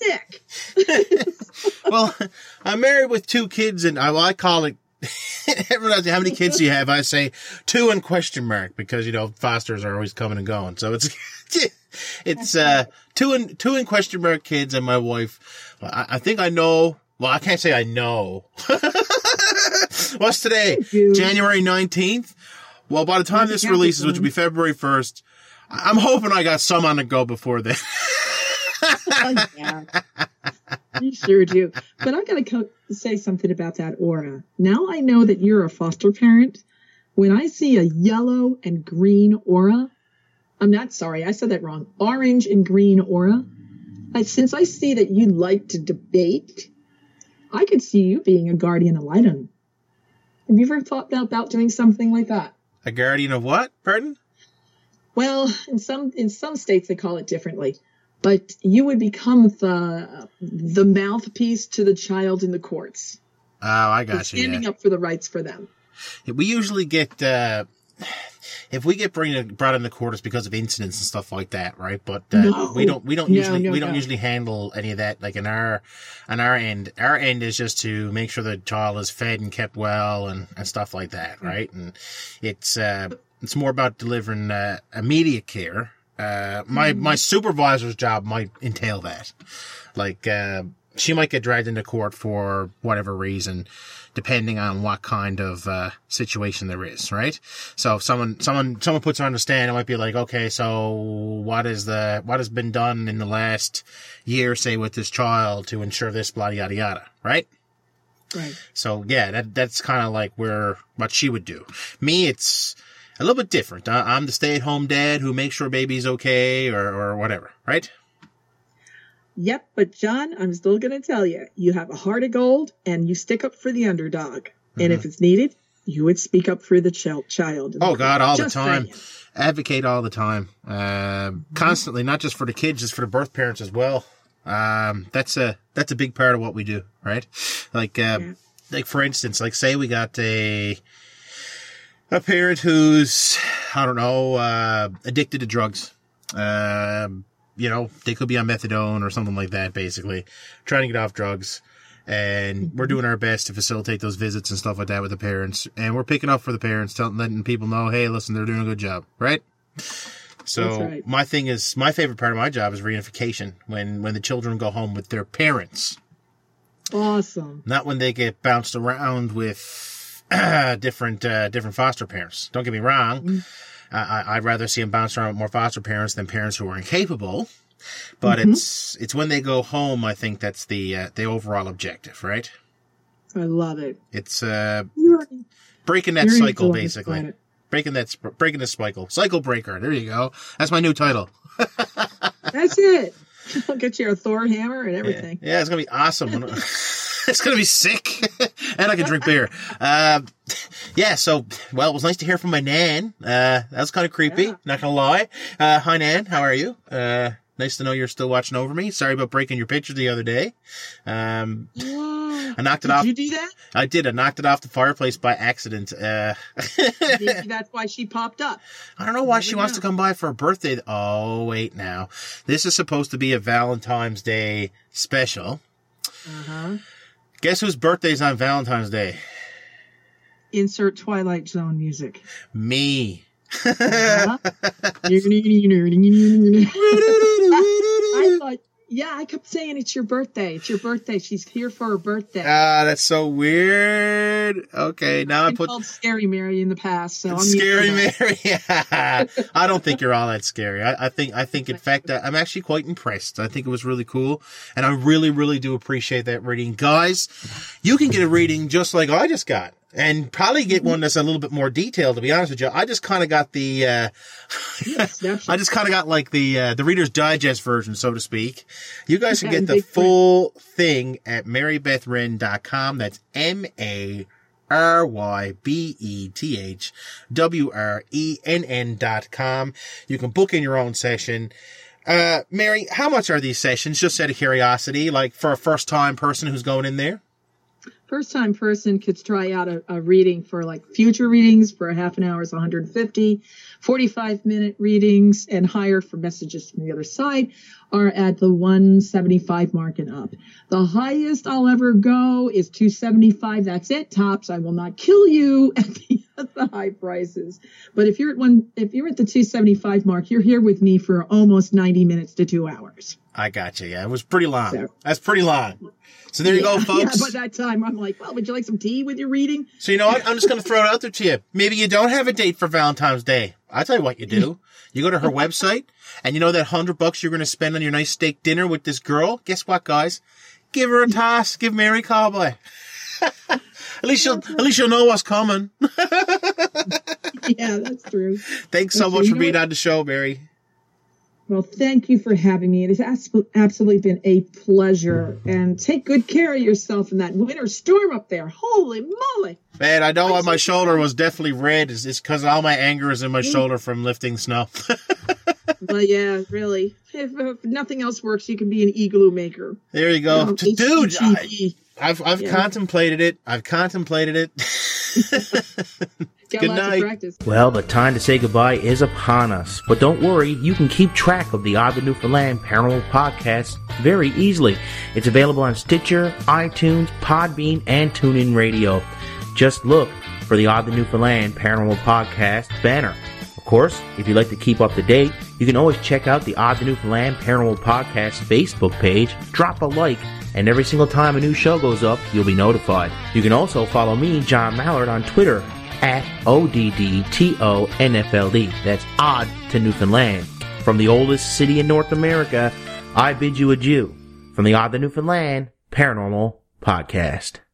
[SPEAKER 9] sick.
[SPEAKER 3] Well, I'm married with two kids, and I, well, I call it, everyone asks how many kids do you have? I say two and question mark because, you know, fosters are always coming and going. So it's, it's, uh, two and, two and question mark kids and my wife. I, I think I know, well, I can't say I know. What's today? January nineteenth? Well, by the time this releases, which will be February first, I'm hoping I got some on the go before then.
[SPEAKER 9] Oh, yeah. You sure do. But I got to co- say something about that aura. Now I know that you're a foster parent. When I see a yellow and green aura, I'm not sorry, I said that wrong. Orange and green aura. I, since I see that you like to debate, I could see you being a guardian of light. Have you ever thought about doing something like that?
[SPEAKER 3] A guardian of what? Pardon?
[SPEAKER 9] Well, in some in some states they call it differently. But you would become the the mouthpiece to the child in the courts.
[SPEAKER 3] Oh, I got you.
[SPEAKER 9] Standing
[SPEAKER 3] yeah.
[SPEAKER 9] up for the rights for them.
[SPEAKER 3] We usually get, uh, if we get bring, brought in the court, it's because of incidents and stuff like that, right? But uh,
[SPEAKER 9] no.
[SPEAKER 3] we don't, we don't
[SPEAKER 9] no,
[SPEAKER 3] usually,
[SPEAKER 9] no,
[SPEAKER 3] we don't
[SPEAKER 9] no.
[SPEAKER 3] usually handle any of that. Like in our, on our end, our end is just to make sure the child is fed and kept well and, and stuff like that, right? And it's, uh, it's more about delivering uh, immediate care. Uh, my, mm. my supervisor's job might entail that. Like, uh, she might get dragged into court for whatever reason depending on what kind of uh, situation there is, right? So if someone, someone, someone puts her on the stand, it might be like, okay, so what is the, what has been done in the last year, say, with this child to ensure this, blah, yada, yada, right?
[SPEAKER 9] Right.
[SPEAKER 3] So yeah, that that's kind of like where what she would do. Me, it's a little bit different. I, I'm the stay-at-home dad who makes sure baby's okay or, or whatever, right?
[SPEAKER 9] Yep, but John, I'm still going to tell you, you have a heart of gold and you stick up for the underdog. Mm-hmm. And if it's needed, you would speak up for the ch- child.
[SPEAKER 3] Oh, God, all
[SPEAKER 9] just
[SPEAKER 3] the time.
[SPEAKER 9] saying.
[SPEAKER 3] Advocate all the time. Uh, mm-hmm. Constantly, not just for the kids, just for the birth parents as well. Um, that's a, that's a big part of what we do, right? Like, uh, yeah. like for instance, like say we got a, a parent who's, I don't know, uh, addicted to drugs. Um, you know, they could be on methadone or something like that, basically, trying to get off drugs. And we're doing our best to facilitate those visits and stuff like that with the parents. And we're picking up for the parents, telling, letting people know, hey, listen, they're doing a good job, right? So right. my thing is, my favorite part of my job is reunification, when, when the children go home with their parents.
[SPEAKER 9] Awesome.
[SPEAKER 3] Not when they get bounced around with uh, different uh, different foster parents. Don't get me wrong. Mm-hmm. I, I'd rather see them bounce around with more foster parents than parents who are incapable. But mm-hmm. it's it's when they go home, I think that's the uh, the overall objective, right?
[SPEAKER 9] I love it.
[SPEAKER 3] It's uh,
[SPEAKER 9] you're,
[SPEAKER 3] breaking that cycle, basically. Breaking that breaking the cycle. Cycle breaker. There you go. That's my new title.
[SPEAKER 9] That's it. I'll get you a Thor hammer and everything.
[SPEAKER 3] Yeah, yeah, it's gonna be awesome. It's gonna be sick, and I can drink beer. Uh, yeah. So, well, it was nice to hear from my nan. Uh, that was kind of creepy. Yeah. Not gonna lie. Uh, hi, Nan. How are you? Uh, nice to know you're still watching over me. Sorry about breaking your picture the other day. Um, I knocked it
[SPEAKER 9] did
[SPEAKER 3] off.
[SPEAKER 9] Did you do that?
[SPEAKER 3] I did. I knocked it off the fireplace by accident. Uh,
[SPEAKER 9] Maybe that's why she popped up.
[SPEAKER 3] I don't know why
[SPEAKER 9] Never
[SPEAKER 3] she
[SPEAKER 9] know.
[SPEAKER 3] wants to come by for her birthday. Oh, wait now. This is supposed to be a Valentine's Day special.
[SPEAKER 9] Uh-huh.
[SPEAKER 3] Guess whose birthday's on Valentine's Day?
[SPEAKER 9] Insert Twilight Zone music.
[SPEAKER 3] Me.
[SPEAKER 9] Uh-huh. I thought, yeah, I kept saying it's your birthday. It's your birthday. She's here for her birthday.
[SPEAKER 3] Ah, that's so weird. Okay, now
[SPEAKER 9] I've
[SPEAKER 3] I
[SPEAKER 9] been
[SPEAKER 3] put
[SPEAKER 9] called Scary Mary in the past, so I'm
[SPEAKER 3] Scary
[SPEAKER 9] used to
[SPEAKER 3] Mary. I don't think you're all that scary. I, I think, I think, in fact, I, I'm actually quite impressed. I think it was really cool, and I really, really do appreciate that reading, guys. You can get a reading just like I just got. And probably get one that's a little bit more detailed, to be honest with you. I just kind of got the, uh, I just kind of got like the, uh, the Reader's Digest version, so to speak. You guys can get the full thing at mary beth wren dot com. That's M A R Y B E T H W R E N N dot com. You can book in your own session. Uh, Mary, how much are these sessions? Just out of curiosity, like for a first time person who's going in there?
[SPEAKER 9] First time person could try out a, a reading for like future readings for a half an hour is one hundred fifty, forty-five minute readings and higher for messages from the other side are at the one seventy-five mark and up. The highest I'll ever go is two seventy-five. That's it, tops. I will not kill you at the, at the high prices. But if you're at one, if you're at the two seventy-five mark, you're here with me for almost ninety minutes to two hours.
[SPEAKER 3] I got you. Yeah, it was pretty long.
[SPEAKER 9] So,
[SPEAKER 3] That's pretty long. So there you
[SPEAKER 9] yeah,
[SPEAKER 3] go, folks.
[SPEAKER 9] Yeah, by that time, I'm like, well, would you like some tea with your reading?
[SPEAKER 3] So you know what? I'm just going to throw it out there to you. Maybe you don't have a date for Valentine's Day. I'll tell you what you do. You go to her website, and you know that hundred bucks you're going to spend on your nice steak dinner with this girl? Guess what, guys? Give her a toss. Give Mary Cowboy. At least she'll, at least you'll know what's coming.
[SPEAKER 9] Yeah, that's true.
[SPEAKER 3] Thanks so
[SPEAKER 9] that's
[SPEAKER 3] much
[SPEAKER 9] true.
[SPEAKER 3] for
[SPEAKER 9] You
[SPEAKER 3] being
[SPEAKER 9] know
[SPEAKER 3] on the show, Mary.
[SPEAKER 9] Well, thank you for having me. It has absolutely been a pleasure. And take good care of yourself in that winter storm up there. Holy moly.
[SPEAKER 3] Man, I know why my shoulder was definitely red. It's because all my anger is in my shoulder from lifting snow.
[SPEAKER 9] But yeah, really. If, if nothing else works, you can be an igloo maker.
[SPEAKER 3] There you go.
[SPEAKER 9] You know,
[SPEAKER 3] Dude, I, I've, I've
[SPEAKER 9] Yeah.
[SPEAKER 3] contemplated it. I've contemplated it.
[SPEAKER 9] Got
[SPEAKER 3] Good
[SPEAKER 9] lots
[SPEAKER 3] night.
[SPEAKER 9] of practice.
[SPEAKER 6] Well, the time to say goodbye is upon us. But don't worry, you can keep track of the Odd the Newfoundland Paranormal Podcast very easily. It's available on Stitcher, iTunes, Podbean, and TuneIn Radio. Just look for the Odd the Newfoundland Paranormal Podcast banner. Of course, if you'd like to keep up to date, you can always check out the Odd the Newfoundland Paranormal Podcast Facebook page, drop a like, and every single time a new show goes up, you'll be notified. You can also follow me, John Mallard, on Twitter at O D D T O N F L D. That's Odd to Newfoundland. From the oldest city in North America, I bid you adieu from the Odd to Newfoundland Paranormal Podcast.